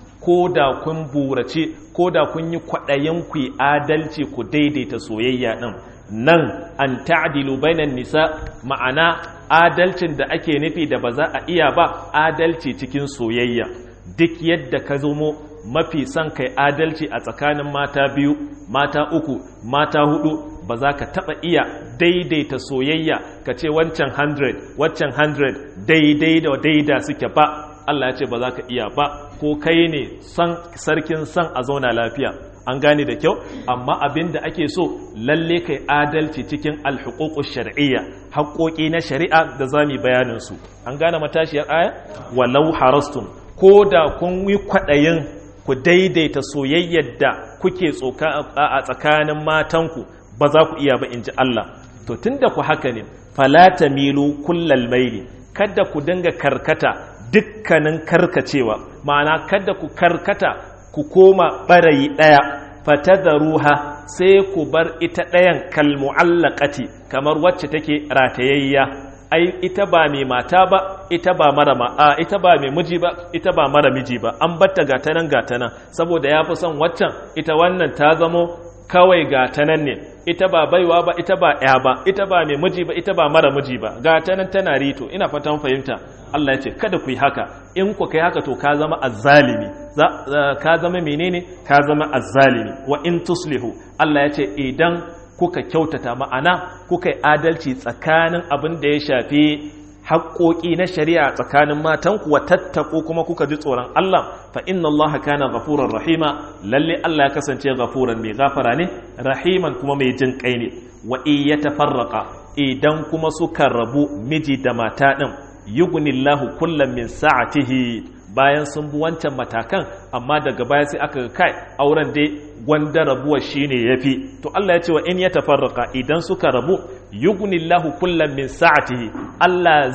ko da kun burace, ko da kun yi kwaɗayen ku yi adalci ku daidaita soyayya ɗin. Nan an ta'dilu bainan nisa, ma'ana adalcin da ake nufi da ba za a iya ba, adalci cikin soyayya. Duk yadda ka zomo mafi son kai adalci a tsakanin mata biyu, mata uku, mata hudu, ba za ka taɓa iya daidaita soyayya ka ce wancan 100 waccan 100 daidai da daida suke ba. Allah ya ce ba za ka iya ba, ko kai ne sarkin son a zauna lafiya. An gane da kyau, amma abin da ake so lalle kai adalci cikin alhuququ shar'iyya, haƙoƙi na shari'a da zamu bayanin su. An gane matashiyar aya, walau harastum, ko da kun yi kwaɗayin ku daidaita soyayyar da kuke tsoka a tsakanin matanku, ba za ku iya ba in ji Allah. To tunda ku haka ne, fala tamilu kullal maili, kada ku dinga karkata dukkanin karkacewa, ma'ana kada ku karkata ku koma ɓarayi ɗaya, fatadharuha, sai ku bar ita ɗayan kalmu'allaqati, kamar wacce take ratayayya. Ai ita ba mai mata ba, ita ba mara ita ba mai miji ba, ita ba mara miji ba, an batta gatanan saboda ya fi son waccan, ita wannan ta zamo kawai gatanan ne, ita ba baiwa ba, ita ba ya ba, ita ba mai miji ba, ita ba mara miji ba, gatanan tana rito. Ina fatan fahimta. Allah ya ce kada ku yi haka, in ku kai haka to ka zama azzalimi, ka zama menene, ka zama azzalimi. Wa in tuslihu, Allah ya ce idan kuka kyautata, ma'ana kuka yi adalci tsakanin abin da ya shafi haƙoƙi na shari'a tsakanin matanku, wa tattaku kuma kuka ji tsoron Allah, fa inna Allah kana ghafurar rahima, lalle Allah ya kasance ghafuran mai gafara ne, rahiman kuma mai jin kai ne. Wa in yatafarraqa, idan kuma suka rabu miji da mata din, yughnillahu kullam min sa'atihi, bayan sun bi wancan matakan, amma daga baya sai aka kai auren dai gwanda rabuwa shine yafi. To Allah ya ce wa in yatafarraqa, idan suka rabu, yughnillahu kullam min sa'atihi, Allah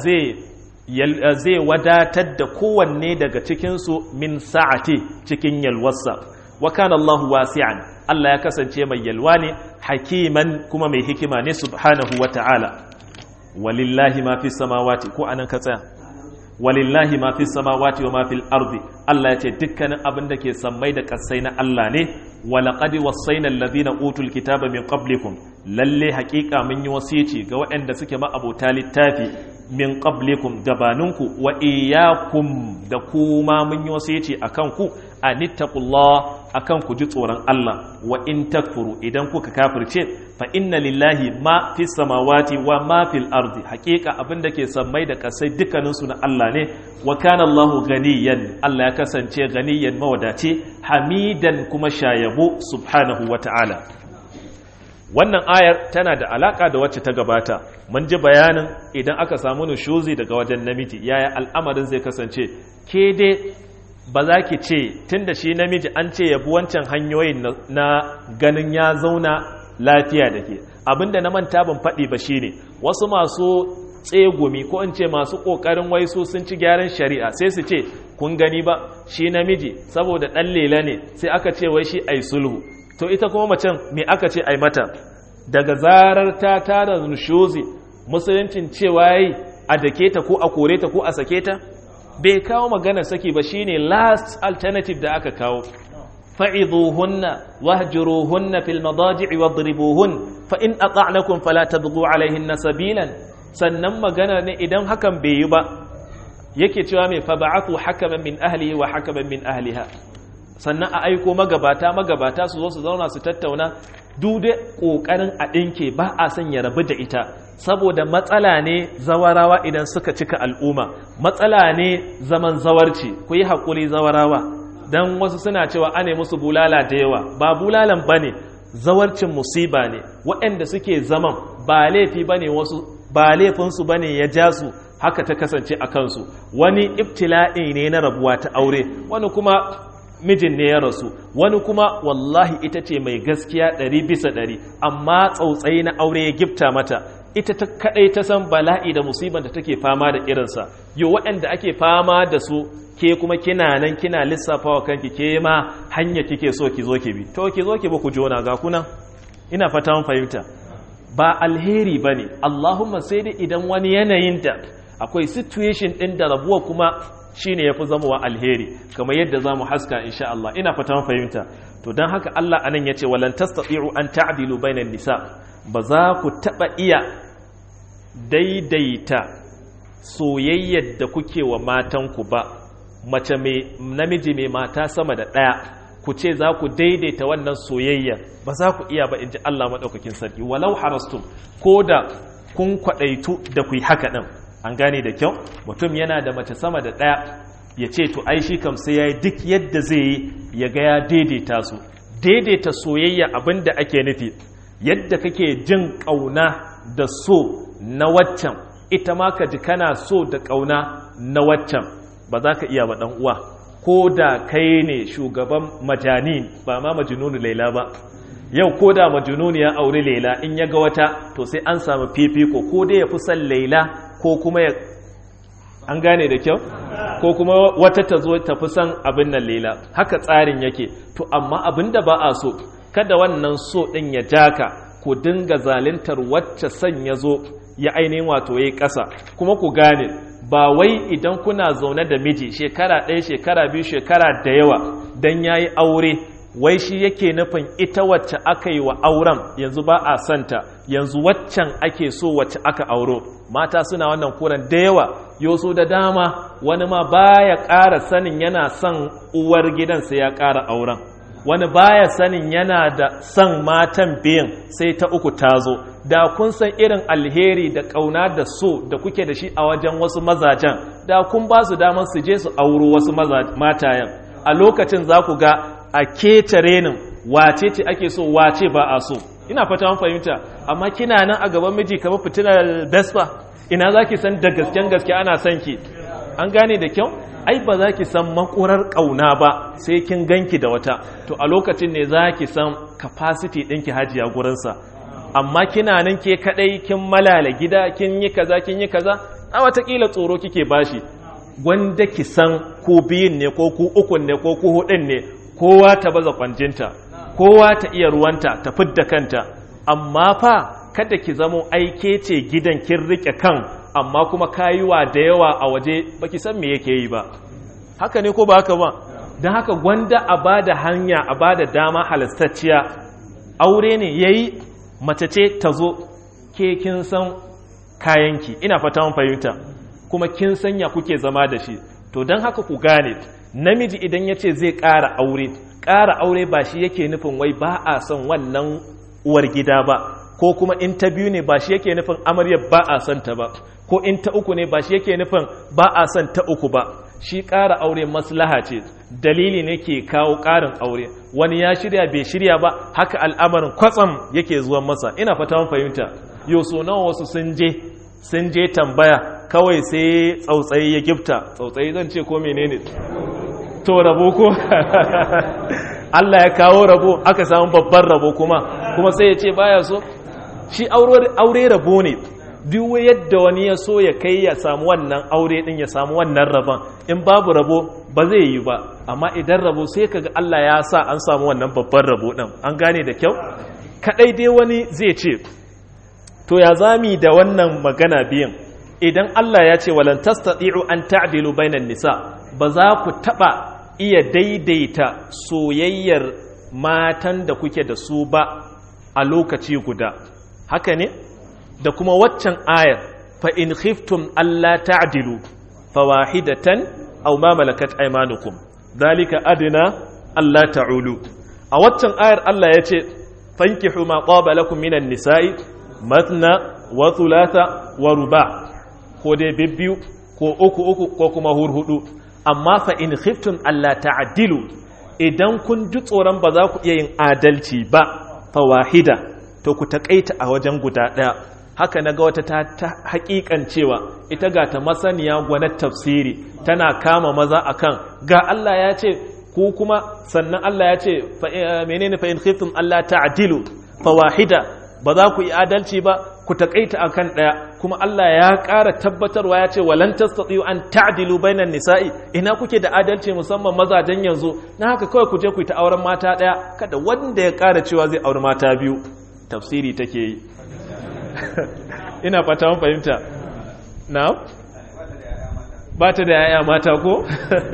zai wadatar da kowanne daga cikin su min sa'ati, cikin yalwarsa. Wa kana Allahu wasi'an, Allah ya kasance mai yalwa ne, hakiman kuma mai hikima ne subhanahu wa ta'ala. Walillahi ma fi samawati, ko anan ka tsaya, walillahi ma fi samawati wa ma fil ardi, Allah ya ce dukkanin abin da ke sammai da kasai na Allah ne. Wa laqad wasaina alladhina utul kitaba min qablikum, lalle haƙiƙa mun yi wasici ga waɗanda suke ma'abota littafi min qablikum gabaninku, wa iyyakum da kuma mun yi wasici akan ku, anittaqullah, akan ku ji tsoron Allah. Wa in takfuru, idan kuka kafirce, fa inna lillahi ma fi samawati wa ma fil ardi, haƙiƙa abin da ke sammai da kasai dukkaninsu na Allah ne. Wa kana Allahu ganiyan, Allah ya kasance ganiyan mawadaci, hamidan kuma shayabo subhanahu wa ta'ala. Wannan ayar tana da alaka da wacce ta gabata. Mun ji bayanin idan aka samu nushuzi daga wajen namiji, yaya al'amarin zai kasance. Ke dai ba za ki ce tunda shi namiji an ce yabi wancan hanyoyin na ganin ya zauna lafiya da ke. Abinda na manta ban faɗi ba shine wasu masu tsegumi, ko in ce masu ƙoƙarin waisu sun ci gyaran shari'a, sai su ce kun gani ba shi namiji saboda ɗan lela ne sai aka ce wai shi ai sulhu. To ita kuma macen me aka ce ai mata? Daga zarar ta tara nushuzi, musuluncin cewa yayi a dake ta ko a kore ta ko a sake ta, bai kawo maganar saki ba, shine last alternative da aka kawo. فعظوهن واهجروهن في المضاجع واضربوهن فإن أطعنكم فلا تبغوا عليهن سبيلا. sannan magana ne idan hakan bai yi ba, yake cewa mai faba'atu hakaman min ahlihi wa hakaman min ahliha, sannan a aiko magabata su zo su zauna su tattauna. Dude kokarin a dinke ba a son ya rabu da ita, saboda matsala ne zawarawa idan suka cika al'umma, matsala ne zaman zawarci. Ku yi haƙuri zawarawa, dan wasu suna cewa ane musu bulala da yawa, ba bulalan bane, zawarcin musiba ne, waɗanda suke zaman ba laifi bane wasu ba laifinsu bane ya ja su haka ta kasance a kansu, wani ibtila'i ne na rabuwa ta aure, wani kuma mijin ne ya rasu, wani kuma wallahi ita ce mai gaskiya 100%, amma tsautsayi na aure ya gifta mata, ita ta kadai ta san bala'i da musiban da take fama da irinsa. Yo waɗanda ake fama da su ke kuma kina nan kina lissafawa kanki ke ma hanya kike so ki zo ki bi, to ki zo ki ba ku jona ga kuna, ina fata mun fahimta. Ba alheri bane, Allahumma sai dai idan wani yanayin da akwai situation ɗin da rabuwa kuma shine yafi zamowa alheri, kamar yadda zamu haska insha Allah, ina fata mun fahimta. To dan haka Allah anan yace walan tastati'u an ta'dilu bainan nisa, ba za ku taba iya daidaita soyayyar da kuke wa matanku ba, mace mai namiji mai mata sama da ɗaya, ku ce za ku daidaita wannan soyayya, ba za ku iya ba inji Allah madaukakin sarki, walau harastum, ko da kun kwadaitu da ku yi haka din. An gane da kyau, mutum yana da mace sama da ɗaya ya ce to ai shi kam sai ya yi duk yadda zai yi ya ga ya daidaita su. Daidaita soyayya abin da ake nufi, yadda kake jin ƙauna da so na waccan, ita ma ka ji kana so da ƙauna na waccan, ba za ka iya ba ɗan uwa. Ko da kai ne shugaban majanin, ba ma majnunu laila ba, yau ko da majnunu ya aure laila, in ya ga wata to sai an samu fifiko, ko dai ya fi son laila ko kuma ya, an gane da kyau, ko kuma wata ta zo ta fi son abin nan lela, haka tsarin yake. To amma abin da ba a so, kada wannan so ɗin ya jaka ku dinga zalintar wacce son ya zo ya ainihin wato ya yi ƙasa. Kuma ku gane, ba wai idan kuna zaune da miji shekara 1 shekara 2 shekara da yawa don ya yi aure, wai shi yake nufin ita wacce aka yi wa auren yanzu ba a santa, yanzu waccan ake so wacce aka auro. Mata suna wannan kuran da yawa, yoso da dama wani ma baya ƙara sanin yana son uwar gidan sai ya ƙara auren, wani baya sanin yana da son matan biyan sai ta uku ta zo. Da kun san irin alheri da ƙauna da so da kuke da shi a wajen wasu mazajen, da kun ba su damar su je su auro wasu matayen. A lokacin za ku ga a keta renin wace ce ake so wace ba a so. Ina fata mun fahimta, amma kina nan a gaban miji kamar fitinar Vespa, ina za ki san da gasken gaske ana son ki. An gane da kyau? Ai ba za ki san makurar ƙauna ba sai kin ganki da wata, to a lokacin ne za ki san capacity ɗinki hajiya gurinsa. Amma kina nan ke kaɗai kin malala gida, kin yi kaza, a watakila tsoro kike bashi. Gwanda ki san ku biyun ne ko ku ukun ne ko ku hudun ne, kowa ta baza kwanjinta, kowa ta iya ruwanta ta fidda kanta, amma fa kada ki zamo aike ce gidan kin rike kan, amma kuma kayuwa da yawa a waje baki san me yake yi ba. Haka ne ko ba haka ba? Don haka gwanda a bada hanya, a bada dama halastacciya. Aure ne yayi, mace ce ta zo, ke kin san kayanki, ina fata mun fahimta, kuma kin sanya kuke zama da shi. To don haka ku gane, namiji idan ya ce zai ƙara aure ba shi yake nufin wai ba a son wannan uwar gida ba, ko kuma in ta biyu ne ba shi yake nufin amaryar ba a son ta ba, ko in ta uku ne ba shi yake nufin ba a son ta uku ba. Shi ƙara aure maslaha ce, dalili ne ke kawo ƙarin aure. Wani ya shirya bai shirya ba, haka al'amarin kwatsam yake zuwan masa. Ina fata mun fahimta. Yoso nawa wasu sun je tambaya kawai sai tsautsayi ya gifta. Tsautsayi zan ce ko menene? To rabo ko? Allah ya kawo rabo, aka samu babban rabo kuma sai ya ce baya so. Shi aure rabo ne. Duk yadda wani ya so ya kai ya samu wannan aure din, ya samu wannan rabon, in babu rabo ba zai yi ba. Amma idan rabo sai kaga Allah ya sa an samu wannan babban rabo din. An gane da kyau? Kadai dai wani zai ce, to ya zami da wannan magana biyan, idan Allah ya ce walan tastati'u an ta'dilu bainan nisa, ba za ku taba iya daidaita soyayyar matan da kuke da su ba a lokaci guda. Haka ne? Da kuma waccan ayar, fa in khiftum alla ta'dilu fawahidatan aw ma malakat aymanukum dhalika adna alla ta'ulu. A waccan ayar Allah ya ce fankihu ma qaba lakum minan nisa'i matna wa thulatha wa ruba, ko dai bibbiyu ko uku ko kuma hurhudu. Amma fa in khiftum alla ta'dilu, idan kun ji tsoron ba za ku iya yin adalci ba, fawahida to ku taƙaita a wajen guda ɗaya. Haka na ga wata ta haƙiƙan cewa ita ga ta masaniya gwanar tafsiri tana kama maza akan ga Allah ya ce ku kuma sannan Allah ya ce menene fa in khiftum Allah ta'dilu fawahida ba za ku yi adalci ba ku taƙaita akan ɗaya, kuma Allah ya ƙara tabbatarwa ya ce walan tastati'u an ta'dilu bainan nisa'i, ina kuke da adalci musamman mazajen yanzu, na haka kawai ku je ku yi ta auren mata ɗaya, kada wanda ya ƙara cewa zai auri mata biyu. Tafsiri take yi. Ina fata mun fahimta. Na? Ba ta da yaya mata ko?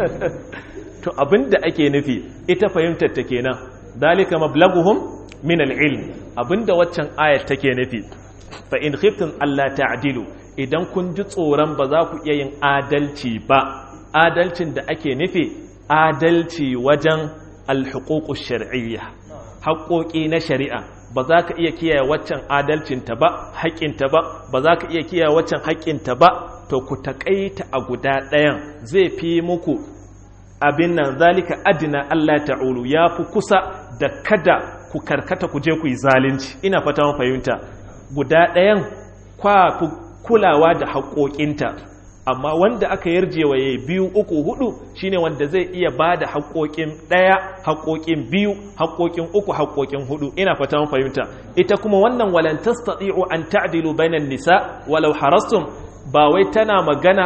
To abinda ake nufi ita fahimtar ta kenan, dalika mablaguhum min al-ilm, abinda waccan ayat take nufi. Fa in khiftum alla ta'dilu, idan kun ji tsoron ba za ku iya yin adalci ba, adalcin da ake nufi adalci wajen al-huquq ash-shar'iyya, haƙoƙi na shari'a, ba za ka iya kiyaye waccan adalcinta ba, haƙƙinta ba za ka iya kiyaye waccan haƙƙinta ba, to ku taƙaita a guda ɗayan zai fi muku abin nan, zalika adina Allah ta'ulu, ya fi kusa da kada ku karkata ku je ku yi zalunci. Ina fata mun fahimta. Guda ɗayan kwa kulawa da haƙoƙinta, amma wanda aka yarjewa ya 2, 3, 4 shine wanda zai iya ba da haƙoƙin ɗaya, haƙoƙin 2, haƙoƙin 3, haƙoƙin 4. Ina fata mun fahimta. Ita kuma wannan walan tastati'u an ta'dilu bainan nisa walau harastum, ba wai tana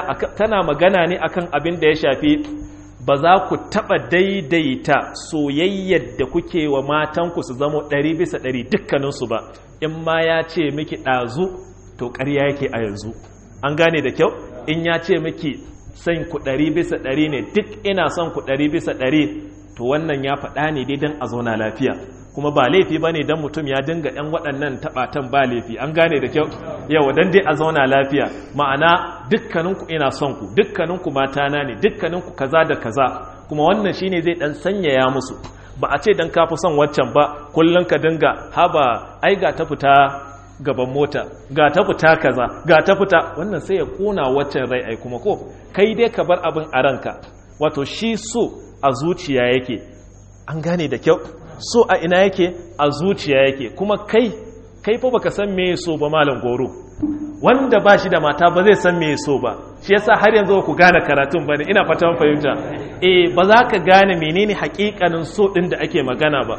magana ne akan abin da ya shafi ba za ku taɓa daidaita soyayyar da kuke wa matanku su zamo 100% dukkaninsu ba. In ma ya ce miki ɗazu to ƙarya yake a yanzu. An gane da kyau? In ya ce miki son ku 100% ne, duk ina son ku 100%, to wannan ya faɗa ne dai don a zauna lafiya. Kuma ba laifi ba ne don mutum ya dinga ‘yan waɗannan taɓatan ba laifi. An gane da kyau? Yawa don dai a zauna lafiya. Ma'ana dukkaninku ina son ku, dukkaninku matana ne, dukkaninku kaza da kaza. Kuma wannan shine zai ɗan sanyaya musu. Ba a ce don ka fi son waccan ba, kullum ka dinga haba ai ga ta fita gaban mota, ga ta fita kaza, ga ta fita, wannan sai ya kona waccan rai ai kuma ko kai dai ka bar abin a ranka. Wato shi so a zuciya yake. An gane da kyau? So a ina yake? A zuciya yake. Kuma kai fa baka san me so ba malam goro. Wanda ba shi da mata ba zai san me so ba. Shi yasa har yanzu ku gane karatun bane. Ina fata mun fahimta. Ba za ka gane menene hakikanin so din da ake magana ba.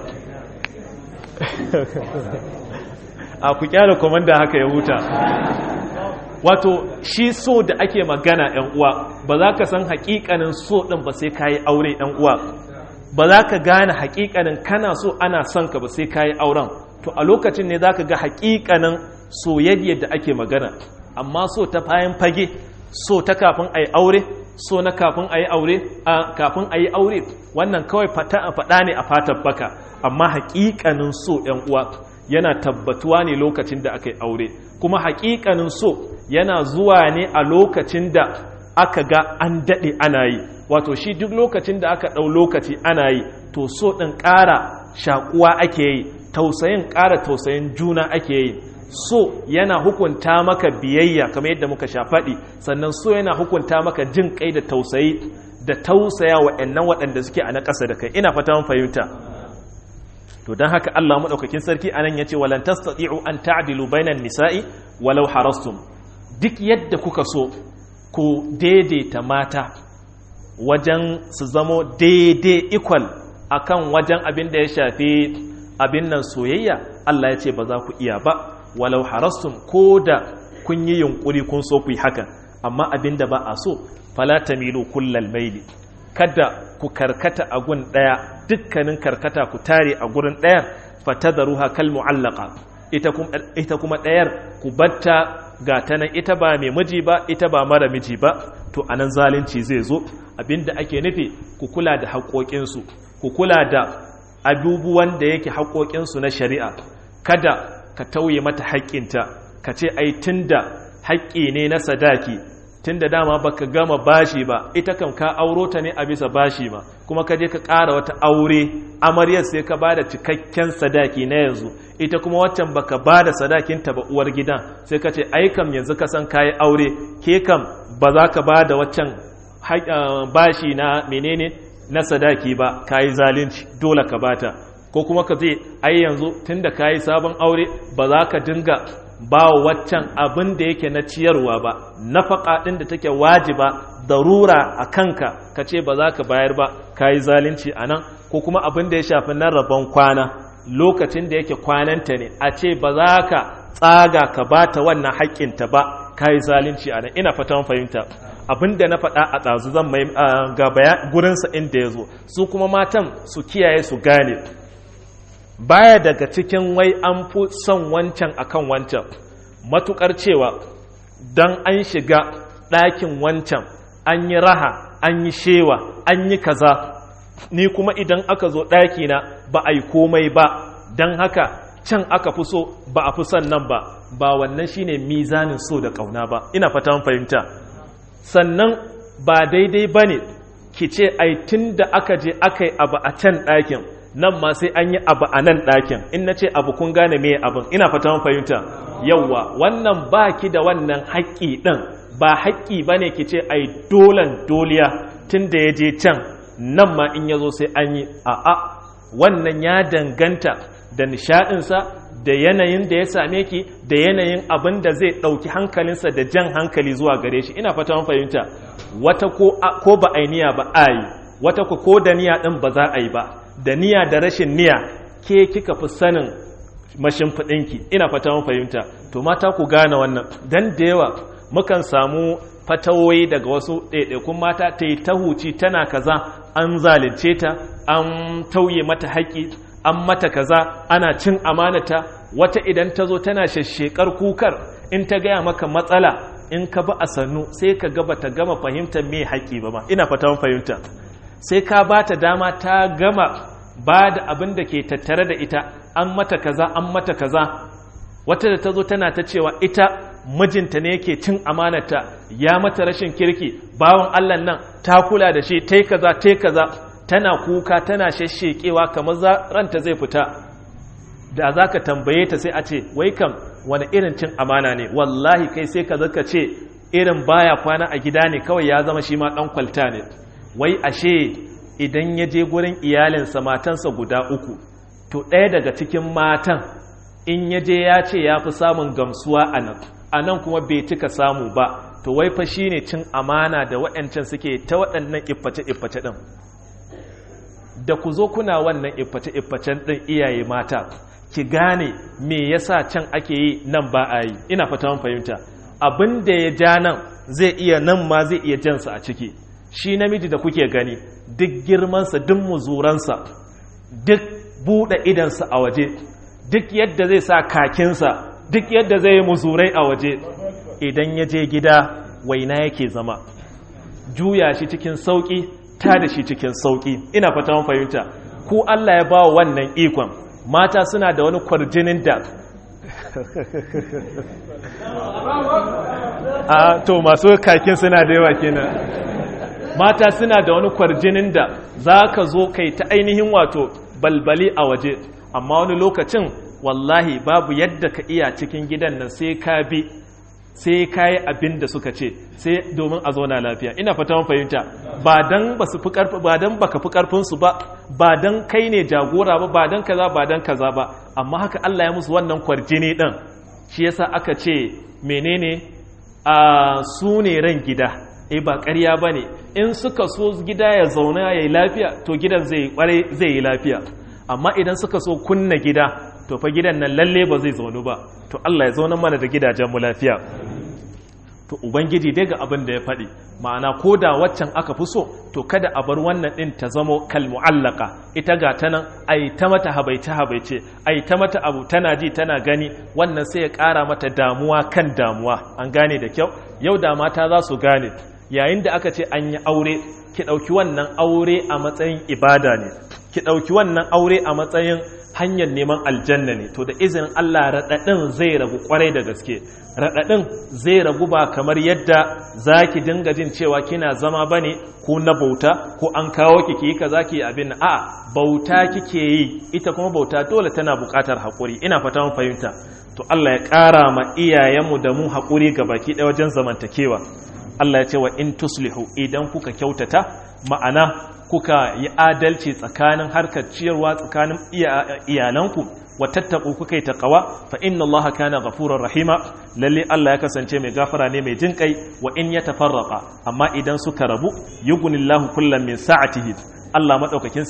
A ku kyara komanda haka ya huta. Wato shi so da ake magana ƴan uwa, ba za ka san hakikanin so din ba sai kai aure ƴan uwa. Ba za ka gane hakikanin kana so ana son ka ba sai kai auren. To a lokacin ne za ka ga hakikanin soyayyar da ake magana. Amma so ta bayan fage, so ta kafin a yi aure, so na kafin a yi aure, kafin a yi aure, wannan kawai faɗa ne a fatan baka. Amma haƙiƙanin so ‘yan uwa yana tabbatuwa ne lokacin da aka yi aure, kuma haƙiƙanin so yana zuwa ne a lokacin da aka ga an daɗe ana yi. Wato shi duk lokacin da aka ɗau lokaci ana yi, to so ɗin ƙara shaƙuwa ake yi, tausayin ƙara tausayin juna ake yi. So yana hukunta maka biyayya kamar yadda muka sha faɗi, sannan so yana hukunta maka jin kai da tausayi da tausaya wa'annan waɗanda suke a na ƙasa da kai. Ina fata mun fahimta. To don haka Allah maɗaukakin sarki anan yace walan tastati'u an ta'dilu bainan nisa'i walau harastum. Duk yadda kuka so ku daidaita mata wajen su zamo daidai equal akan wajen abin da ya shafi abin nan soyayya, Allah ya ce ba za ku iya ba. Walau harastum, ko da kun yi yunkuri kun so ku yi hakan, amma abin da ba a so fala tamilu kullal maili, kada ku karkata a gun daya, dukkanin karkata ku tare a gurin dayar, fatadharuha kal mu'allaqa, ita kuma dayar ku batta ga ta nan, ita ba mai miji ba, ita ba mara miji ba. To anan zalunci zai zo. Abinda ake nufi ku kula da haƙoƙinsu, ku kula da abubuwan da yake haƙoƙinsu na shari'a. Kada ka tauye mata haƙƙinta, ka ce ai tunda haƙƙi ne na sadaki, tunda dama baka gama bashi ba, ita kam ka auro ta ne a bisa bashi ba, kuma ka je ka ƙara wata aure, amaryar sai ka bada cikakken sadaki na yanzu, ita kuma waccan baka bada sadakinta ba uwar gidan, sai ka ce ai kam yanzu ka san kayi aure, ke kam ba za ka bada waccan bashi na menene na sadaki ba, kayi zalunci, dole ka bata. ko kuma ka zai ai yanzu tunda kayi sabon aure ba za ka dinga ba waccan abin da yake na ciyarwa ba, nafaka din da take wajiba darura a kanka ka ce ba za ka bayar ba, kayi zalunci anan. Ko kuma abin da ya shafi na rabon kwana, lokacin da yake kwananta ne a ce ba za ka tsaga ka bata wannan haƙƙinta ba, kayi zalunci anan. Ina fatan fahimta. Abinda na faɗa a ɗazu zan mai ga gurinsa inda ya zo, su kuma matan su kiyaye su gane baya daga cikin wai an fi son wancan akan wancan, matukar cewa dan an shiga ɗakin wancan an yi raha an yi shewa an yi kaza, ni kuma idan aka zo ɗakina ba a yi komai ba, don haka can aka fi so ba a fi son nan ba wannan shine mizanin so da ƙauna ba. Ina fata fahimta. Sannan ba daidai ba ne ki ce ai tun da aka je aka yi abu a can ɗakin nan ma sai an yi abu a nan ɗakin. In na ce abu kun gane me abin, ina fata fahimta. Yawwa, wannan ba ki da wannan haƙƙi ɗin, ba haƙƙi ba ne ki ce ai dolan doliya tun da ya je can nan ma in ya zo sai an yi. A'a, wannan ya danganta da nishaɗinsa, da yanayin da ya same ki, da yanayin abin da zai ɗauki hankalinsa da jan hankali zuwa gare shi. Ina fata fahimta. Wata ko ba a yi niyya ba a yi, wata ko da niyya ɗin ba za a yi ba, da niyya da rashin niyya ke kika fi sanin mashimfiɗinki. Ina fata fahimta. To mata ku gane wannan, dan da yawa mukan samu fatawoyi daga wasu ɗaiɗaikun mata ta yi ta huci tana kaza, an zalunce ta, an tauye mata haƙƙi, an mata kaza, ana cin amanata. Wata idan ta zo tana shashshekar kukar, in ta gaya maka matsala in ka ba a sannu sai ka gaba ta gama fahimtar me haƙƙi ba ma. Ina fata fahimta. Sai ka ba ta dama ta gama ba da abin da ke tattare da ita, an mata kaza an mata kaza. Wata da ta zo tana ta cewa ita mijinta ne yake cin amanata, ya mata rashin kirki, bawan Allah nan ta kula da shi, tai kaza tana kuka tana shashshekewa kamar ranta zai fita. Da za ka tambaye ta sai a ce wai kam wani irin cin amana ne, wallahi kai sai ka zaka ce irin baya kwana a gida ne kawai, ya zama shi ma ɗan kwalta ne. Wai ashe idan ya je gurin iyalinsa matansa guda 3, to ɗaya daga cikin matan in ya je ya ce ya fi samun gamsuwa a nan kuma bai cika samu ba, to wai fa shi ne cin amana da waɗancan suke ta waɗannan ifface-ifface ɗin. Da ku zo kuna wannan ifface-iffacen ɗin iyaye mata, ki gane me yasa can ake yi nan ba a yi. Ina fata fahimta. Abin da ya ja nan zai iya nan ma zai iya jansa a ciki. Shi namiji da kuke gani duk girmansa, duk muzuransa, duk buɗe idansa a waje, duk yadda zai sa kakinsa, duk yadda zai yi muzurai a waje, idan ya je gida waina yake zama, juya shi cikin sauƙi, ta da shi cikin sauƙi. Ina fata fahimta. Ku Allah ya ba wannan ikon. Mata suna da wani kwarjinin da to masu kakin suna da yawa kenan. Mata suna da wani kwarjinin da za ka zo kai ta ainihin wato balbali a waje, amma wani lokacin wallahi babu yadda ka iya cikin gidan nan sai ka bi, sai ka yi abin da suka ce, sai domin a zauna lafiya. Ina fata mun fahimta. Ba dan ba su fi karfi, ba dan baka fi karfin su ba, ba dan kai ne jagora ba, ba dan kaza ba, amma haka Allah ya musu wannan kwarjini din. Shi yasa aka ce menene su ne ran gida. Ba ƙarya bane. In suka so gida ya zauna yayi lafiya, to gidan zai yi lafiya. Amma idan suka so kunna gida, to fa gidan nan lalle ba zai zaunu ba. To Allah ya zauna mana da gidajen mu lafiya. To ubangiji dai ga abin da ya faɗi, ma'ana ko da waccan aka fi so, to kada a bar wannan ɗin ta zamo kal mu'allaka. Ita ga ta nan ai ta mata habaice ai ta mata abu tana ji tana gani, wannan sai ya ƙara mata damuwa kan damuwa. An gane da kyau. Yau da mata za su gane, yayin da aka ce an yi aure, ki ɗauki wannan aure a matsayin ibada ne, ki ɗauki wannan aure a matsayin hanyar neman aljanna ne. To da izinin Allah raɗaɗin zai ragu ƙwarai da gaske. Raɗaɗin zai ragu ba kamar yadda za ki dinga jin cewa kina zama ba ne, ko na bauta, ko an kawo ki yi kaza ki abin na a'a, bauta kike yi. Ita kuma bauta dole tana buƙatar haƙuri. Ina fata mun fahimta. To Allah ya ƙara ma iyayenmu da mu haƙuri ga baki ɗaya wajen zamantakewa. Allah ya ce wa in tuslihu, idan kuka kyautata, ma'ana kuka yi adalci tsakanin harkar ciyarwa tsakanin iyalanku wa tattaku kuka yi taqwa fa inna allaha kana ghafurur rahima lalle Allah ya kasance mai gafara ne mai jinkai wa in yatafarraqa amma idan suka rabu yughnillahu kullam min sa'atihi Allah madaukakin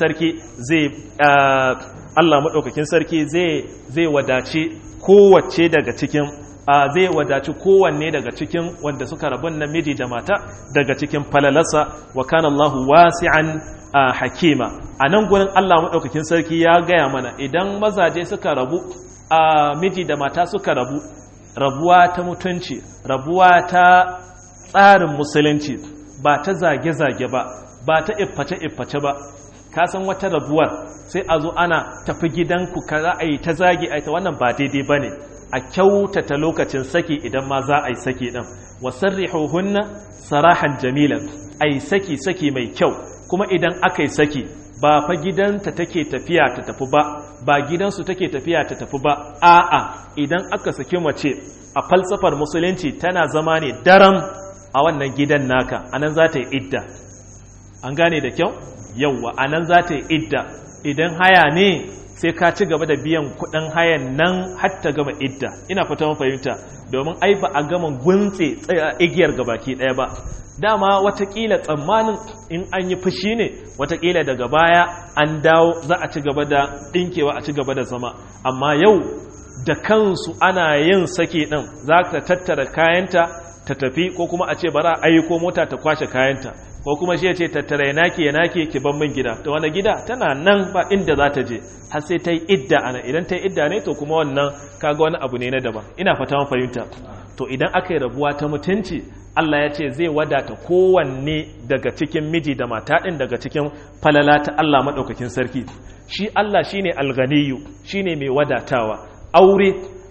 sarki zai wadace kowace daga cikin zai wadaci kowanne daga cikin wanda suka rabun namiji da mata daga cikin falalarsa wa kana Allahu wasi'an hakima a nan gurin Allah maɗaukakin sarki ya gaya mana idan mazaje suka rabu miji da mata suka rabu rabuwa ta mutunci rabuwa ta tsarin musulunci ba ta zage-zage ba ta ifface-ifface ba ka san wata rabuwar sai a zo ana tafi gidanku ka za a yi ta zage a ita wannan ba daidai ba ne a kyautata lokacin saki idan ma za a yi saki ɗin wasarrihuhunna sarahan jamilan a yi saki mai kyau kuma idan aka yi saki ba fa gidanta take tafiya ta tafi ba gidansu take tafiya ta tafi ba a'a idan aka saki mace a falsafar musulunci tana zama ne daram a wannan gidan naka anan za ta yi idda an gane da kyau yawwa anan za ta yi idda idan haya ne sai ka ci gaba da biyan kudin hayan nan har ta gama idda ina fata mun fahimta domin ai ba a gama guntse igiyar gabaki daya ba dama watakila tsammanin in an yi fushi ne watakila daga baya an dawo za a ci gaba da dinkewa a ci gaba da zama amma yau da kansu ana yin saki din za ta tattara kayanta ta tafi ko kuma a ce bara ayyuko mota ta kwashe kayanta ko kuma shi ya ce tattara ya nake ki ban min gida to wani gida tana nan ba inda za ta je har sai ta yi idda ana idan ta yi idda ne to kuma wannan kaga wani abu ne na daban ina fata mun fahimta to idan aka yi rabuwa ta mutunci Allah ya ce zai wadata kowanne daga cikin miji da mata ɗin daga cikin falala ta Allah maɗaukakin sarki shi Allah shine alganiyu shine mai wadatawa aure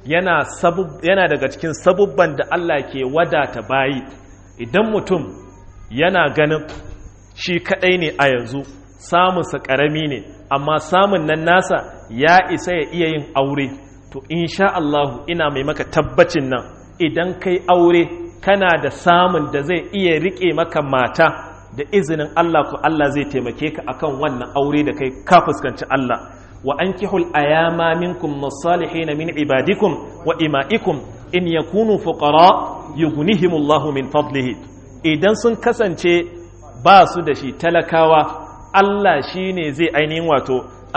yana daga cikin sabubban da Allah ke wadata bayi idan mutum yana ganin shi kaɗai ne a yanzu samunsa ƙarami ne amma samun nan nasa ya isa ya iya yin aure to insha Allahu ina mai maka tabbacin nan idan kai aure kana da samun da zai iya rike maka mata da izinin Allah ko Allah zai taimake ka akan wannan aure da kai ka fuskanci Allah wa ankihul ayama minkum as-salihin min ibadikum wa imaikum in yakunu fuqara yughnihimullahu min fadlihi idan sun kasance ba su da shi talakawa Allah shine zai ainihin wato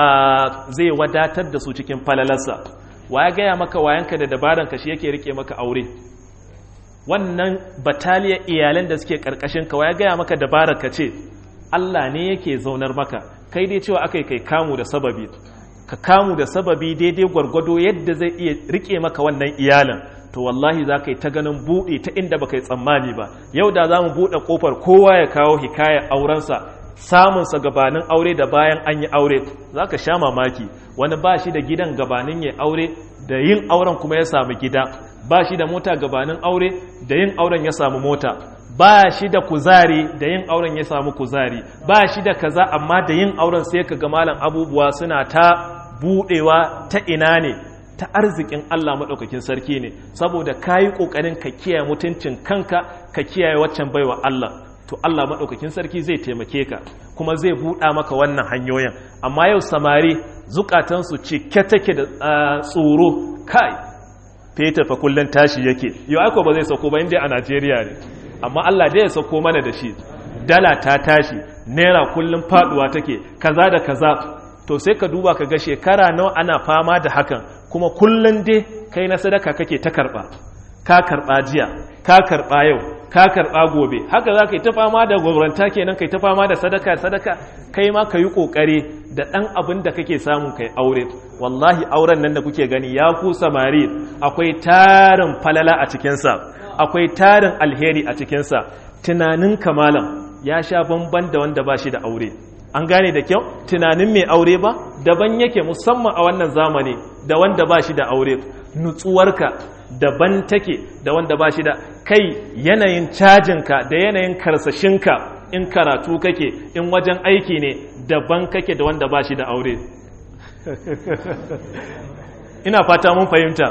zai wadatar da su cikin falalarsa wa ya gaya maka wayanka da dabaranka shi yake rike maka aure wannan bataliyar iyalan da suke karkashin ka ya gaya maka dabarar ka ce Allah ne yake zaunar maka kai dai cewa akai kai kamu da sababi ka kamu da sababi daidai gwargwado yadda zai iya rike maka wannan iyalan to wallahi za ka yi ta ganin buɗe ta inda baka yi tsammani ba yau da za mu buɗe ƙofar kowa ya kawo hikayar aurensa samunsa gabanin aure da bayan an yi aure za ka sha mamaki wani ba shi da gidan gabanin ya aure da yin auren kuma ya samu gida ba shi da mota gabanin aure da yin auren ya samu mota ba shi da kuzari da yin auren ya samu kuzari ba shi da kaza amma da yin auren sai ka ga malam abubuwa suna ta budewa ta ina ne ta arzikin Allah maɗaukakin sarki ne saboda ka yi ƙoƙarin ka kiyaye mutuncin kanka ka kiyaye waccan baiwa Allah to Allah maɗaukakin sarki zai taimake ka kuma zai buɗa maka wannan hanyoyin amma yau samari zukatansu cike take da tsoro kai fetur fa kullun tashi yake yau aiko ba zai sauko ba inda a Najeriya ne amma Allah dai ya sauko mana da shi dala ta tashi naira kullun faduwa take kaza da kaza to sai ka duba ka ga shekara nawa ana fama da hakan kuma kullun dai kai na sadaka kake ta karba ka karba jiya ka karba yau ka karba gobe haka za ka yi ta fama da gwabranta kenan kai ta fama da sadaka kai ma ka yi kokari da ɗan abin da kake samun kai aure wallahi auren nan da kuke gani ya ku samari akwai tarin falala a cikinsa akwai tarin alheri a cikinsa tunanin kamalan ya sha bamban da wanda ba shi da aure an gane da kyau tunanin mai aure ba daban yake musamman a wannan zamani da wanda ba shi da aure nutsuwarka daban take da wanda ba shi da kai yanayin cajinka da yanayin karsashinka in karatu kake in wajen aiki ne daban kake da wanda ba shi da aure ina fata mun fahimta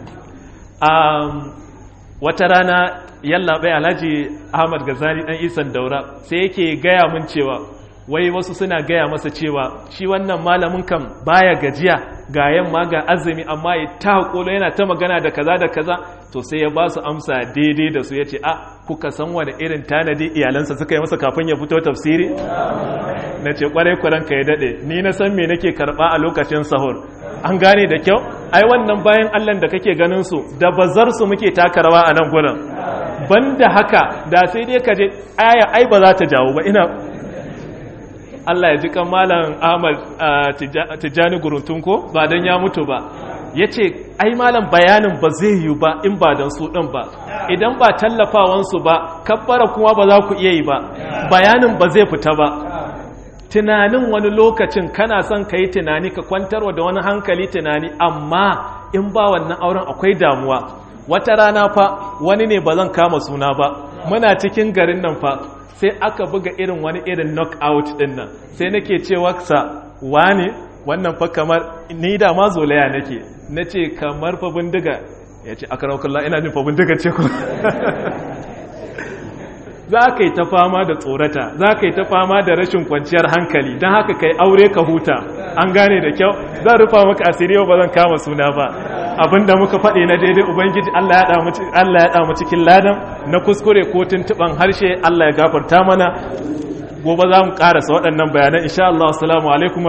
wata rana yalla bai alhaji Ahmad Gazali dan Isan Daura sai yake gaya mun cewa wai wasu suna gaya masa cewa shi wannan malamin kan baya gajiya ga yamma ga azumi amma ya ta hakolo yana ta magana da kaza da kaza. To sai ya ba su amsa daidai da su ya ce kuka san wani irin tanadi iyalansa suka yi masa kafin ya fito tafsiri? Na ce kwarai kwaran ka ya daɗe, ni na san me nake karɓa a lokacin sahur. An gane da kyau? Ai wannan bayan Allah da kake ganin su da bazar su muke taka rawa a nan gurin. Banda haka da sai dai ka je aya ai ba za ta jawo ba ina Allah ya ji kan malam Ahmad Tijjani Guruntun ko ba dan ya mutu ba. Ya ce ai malam bayanin ba zai yi ba in ba don su ɗin ba, idan ba tallafawansu ba kabbara kuma ba za ku iya yi ba, bayanin ba zai fita ba. Tunanin wani lokacin kana son ka yi tunani ka kwantarwa da wani hankali tunani, amma in ba wannan auren akwai damuwa. Wata rana fa wani ne ba zan kama suna ba, muna cikin garin nan fa sai aka buga irin wani irin knockout ɗin nan, sai nake cewa sa wani wannan fa kamar ni da ma zolaya nake na ce kamar fa bindiga ya ce akaraukullah ina jin fa bindiga ce ku za ka yi ta fama da tsorata, za ka yi ta fama da rashin kwanciyar hankali, don haka ka yi aure ka huta. An gane da kyau, zan rufa maka asiri yau ba zan kama suna ba. Abinda muka faɗi na daidai Ubangiji Allah ya ɗa mu cikin ladan, na kuskure ko tuntuɓan harshe Allah ya gafarta mana. Gobe za mu ƙarasa waɗannan bayanan insha Allah. Assalamu alaikum.